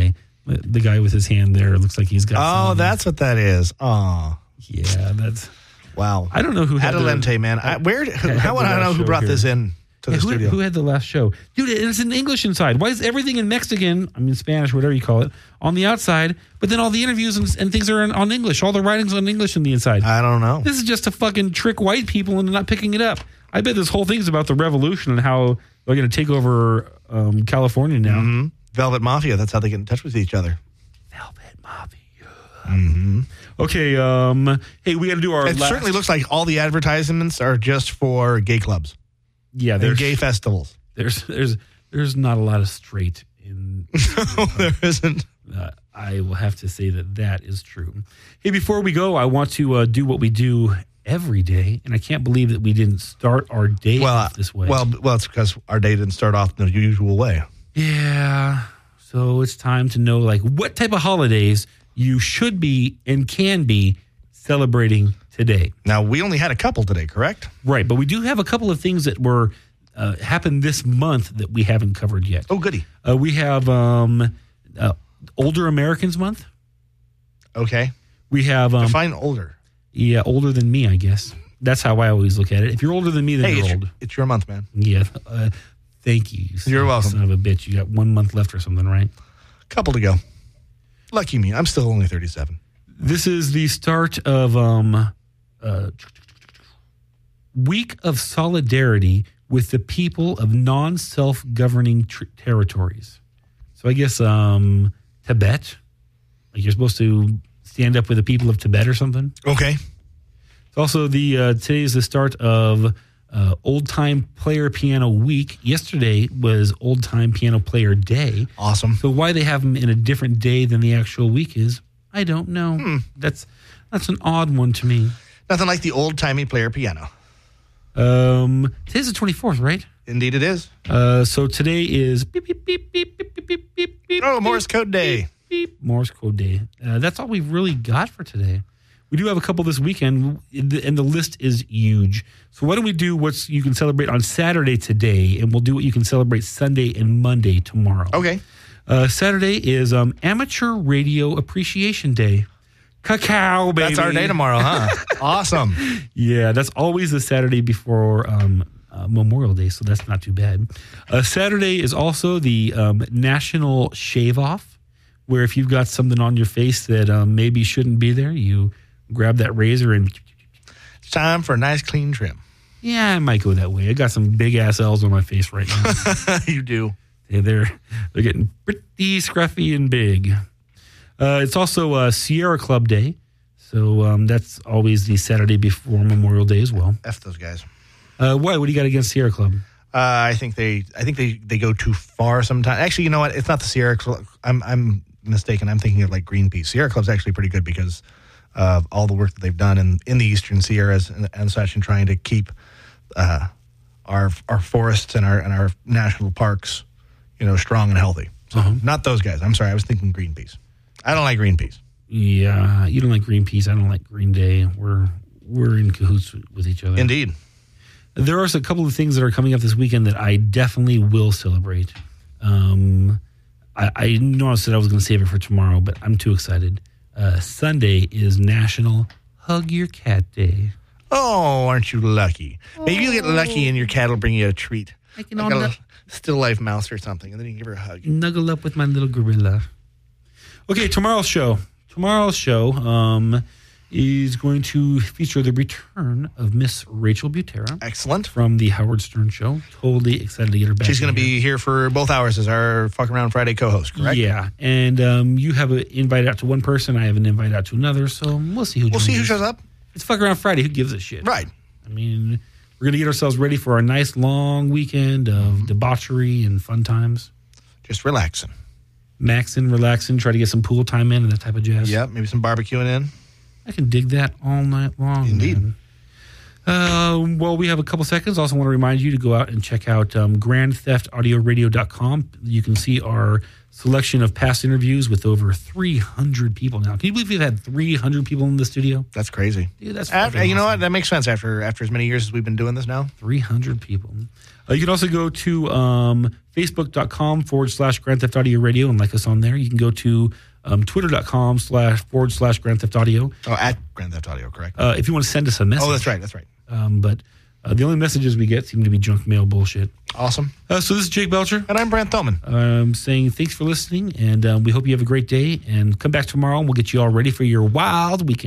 The guy with his hand there looks like he's got. Oh, that's what that is. Oh, yeah, that's. Wow. I don't know who had Adelante, man. How would I know who brought this in to the studio? Who had the last show? Dude, it's in English inside. Why is everything in Mexican, Spanish, whatever you call it, on the outside, but then all the interviews and things are on English. All the writing's on English on the inside. I don't know. This is just to fucking trick white people into not picking it up. I bet this whole thing's about the revolution and how they're going to take over California now. Mm-hmm. Velvet Mafia. That's how they get in touch with each other. Velvet Mafia. Mm-hmm. Okay, hey, we got to do our. It certainly looks like all the advertisements are just for gay clubs. Yeah, there's gay festivals. There's not a lot of straight in. No, there isn't. I will have to say that is true. Hey, before we go, I want to do what we do every day, and I can't believe that we didn't start our day off this way. Well, it's because our day didn't start off the usual way. Yeah, so it's time to know what type of holidays you should be and can be celebrating today. Now, we only had a couple today, correct? Right, but we do have a couple of things that were happened this month that we haven't covered yet. Oh, goody. We have Older Americans Month. Okay. We have... define older. Yeah, older than me, I guess. That's how I always look at it. If you're older than me, then you're old. It's your month, man. Yeah. Thank you. You're welcome. Son of a bitch. You got 1 month left or something, right? Couple to go. Lucky me. I'm still only 37. This is the start of Week of Solidarity with the people of non-self-governing territories. So I guess Tibet. You're supposed to stand up with the people of Tibet or something. Okay. It's also today is the start of Old Time Player Piano Week. Yesterday was Old Time Piano Player Day. Awesome. So why they have them in a different day than the actual week is, I don't know. That's an odd one to me. Nothing like the old-timey player piano. Today's the 24th, right? Indeed it is. So today is beep, beep, beep, beep, beep, beep, beep, beep, beep, Oh, Morse Code Day. Beep, beep. Morse Code Day. That's all we've really got for today. We do have a couple this weekend, and the list is huge. So why don't we do what you can celebrate on Saturday today, and we'll do what you can celebrate Sunday and Monday tomorrow. Okay. Saturday is Amateur Radio Appreciation Day. Cacao, baby. That's our day tomorrow, huh? Awesome. Yeah, that's always the Saturday before Memorial Day, so that's not too bad. Saturday is also the National Shave Off, where if you've got something on your face that maybe shouldn't be there, you grab that razor and... It's time for a nice clean trim. Yeah, I might go that way. I got some big ass L's on my face right now. You do. They're getting pretty scruffy and big. It's also Sierra Club Day, so that's always the Saturday before Memorial Day as well. F those guys. Why? What do you got against Sierra Club? I think they go too far sometimes. Actually, you know what? It's not the Sierra Club. I'm mistaken. I'm thinking of Greenpeace. Sierra Club's actually pretty good because of all the work that they've done in the Eastern Sierras and such, and trying to keep our forests and our national parks, strong and healthy. So not those guys. I'm sorry. I was thinking Greenpeace. I don't like Greenpeace. Yeah, you don't like Greenpeace. I don't like Green Day. We're in cahoots with each other. Indeed. There are a couple of things that are coming up this weekend that I definitely will celebrate. I know I said I was going to save it for tomorrow, but I'm too excited. Sunday is National Hug Your Cat Day. Oh, aren't you lucky? Maybe you'll get lucky and your cat will bring you a treat. I can like a still life mouse or something, and then you can give her a hug. Snuggle up with my little gorilla. Okay, tomorrow's show. Is going to feature the return of Miss Rachel Butera. Excellent. From the Howard Stern Show. Totally excited to get her back. She's going to be here for both hours as our Fuck Around Friday co-host, correct? Yeah. And you have an invite out to one person. I have an invite out to another. So we'll see who shows up. It's Fuck Around Friday. Who gives a shit? Right. I mean, we're going to get ourselves ready for our nice long weekend of debauchery and fun times. Just relaxing. Maxing, relaxing, try to get some pool time in and that type of jazz. Yep, maybe some barbecuing in. I can dig that all night long. Indeed. Well, we have a couple seconds. Also want to remind you to go out and check out GrandTheftAudioRadio.com. You can see our selection of past interviews with over 300 people now. Can you believe we've had 300 people in the studio? That's crazy. Dude, that's you know what? That makes sense after as many years as we've been doing this now. 300 people. You can also go to facebook.com/Grand Theft Audio Radio and like us on there. You can go to twitter.com//Grand Theft Audio. Oh, at Grand Theft Audio, correct. If you want to send us a message. Oh, that's right. But the only messages we get seem to be junk mail bullshit. Awesome. So this is Jake Belcher. And I'm Brant Thoman. Saying thanks for listening, and we hope you have a great day. And come back tomorrow, and we'll get you all ready for your wild weekend.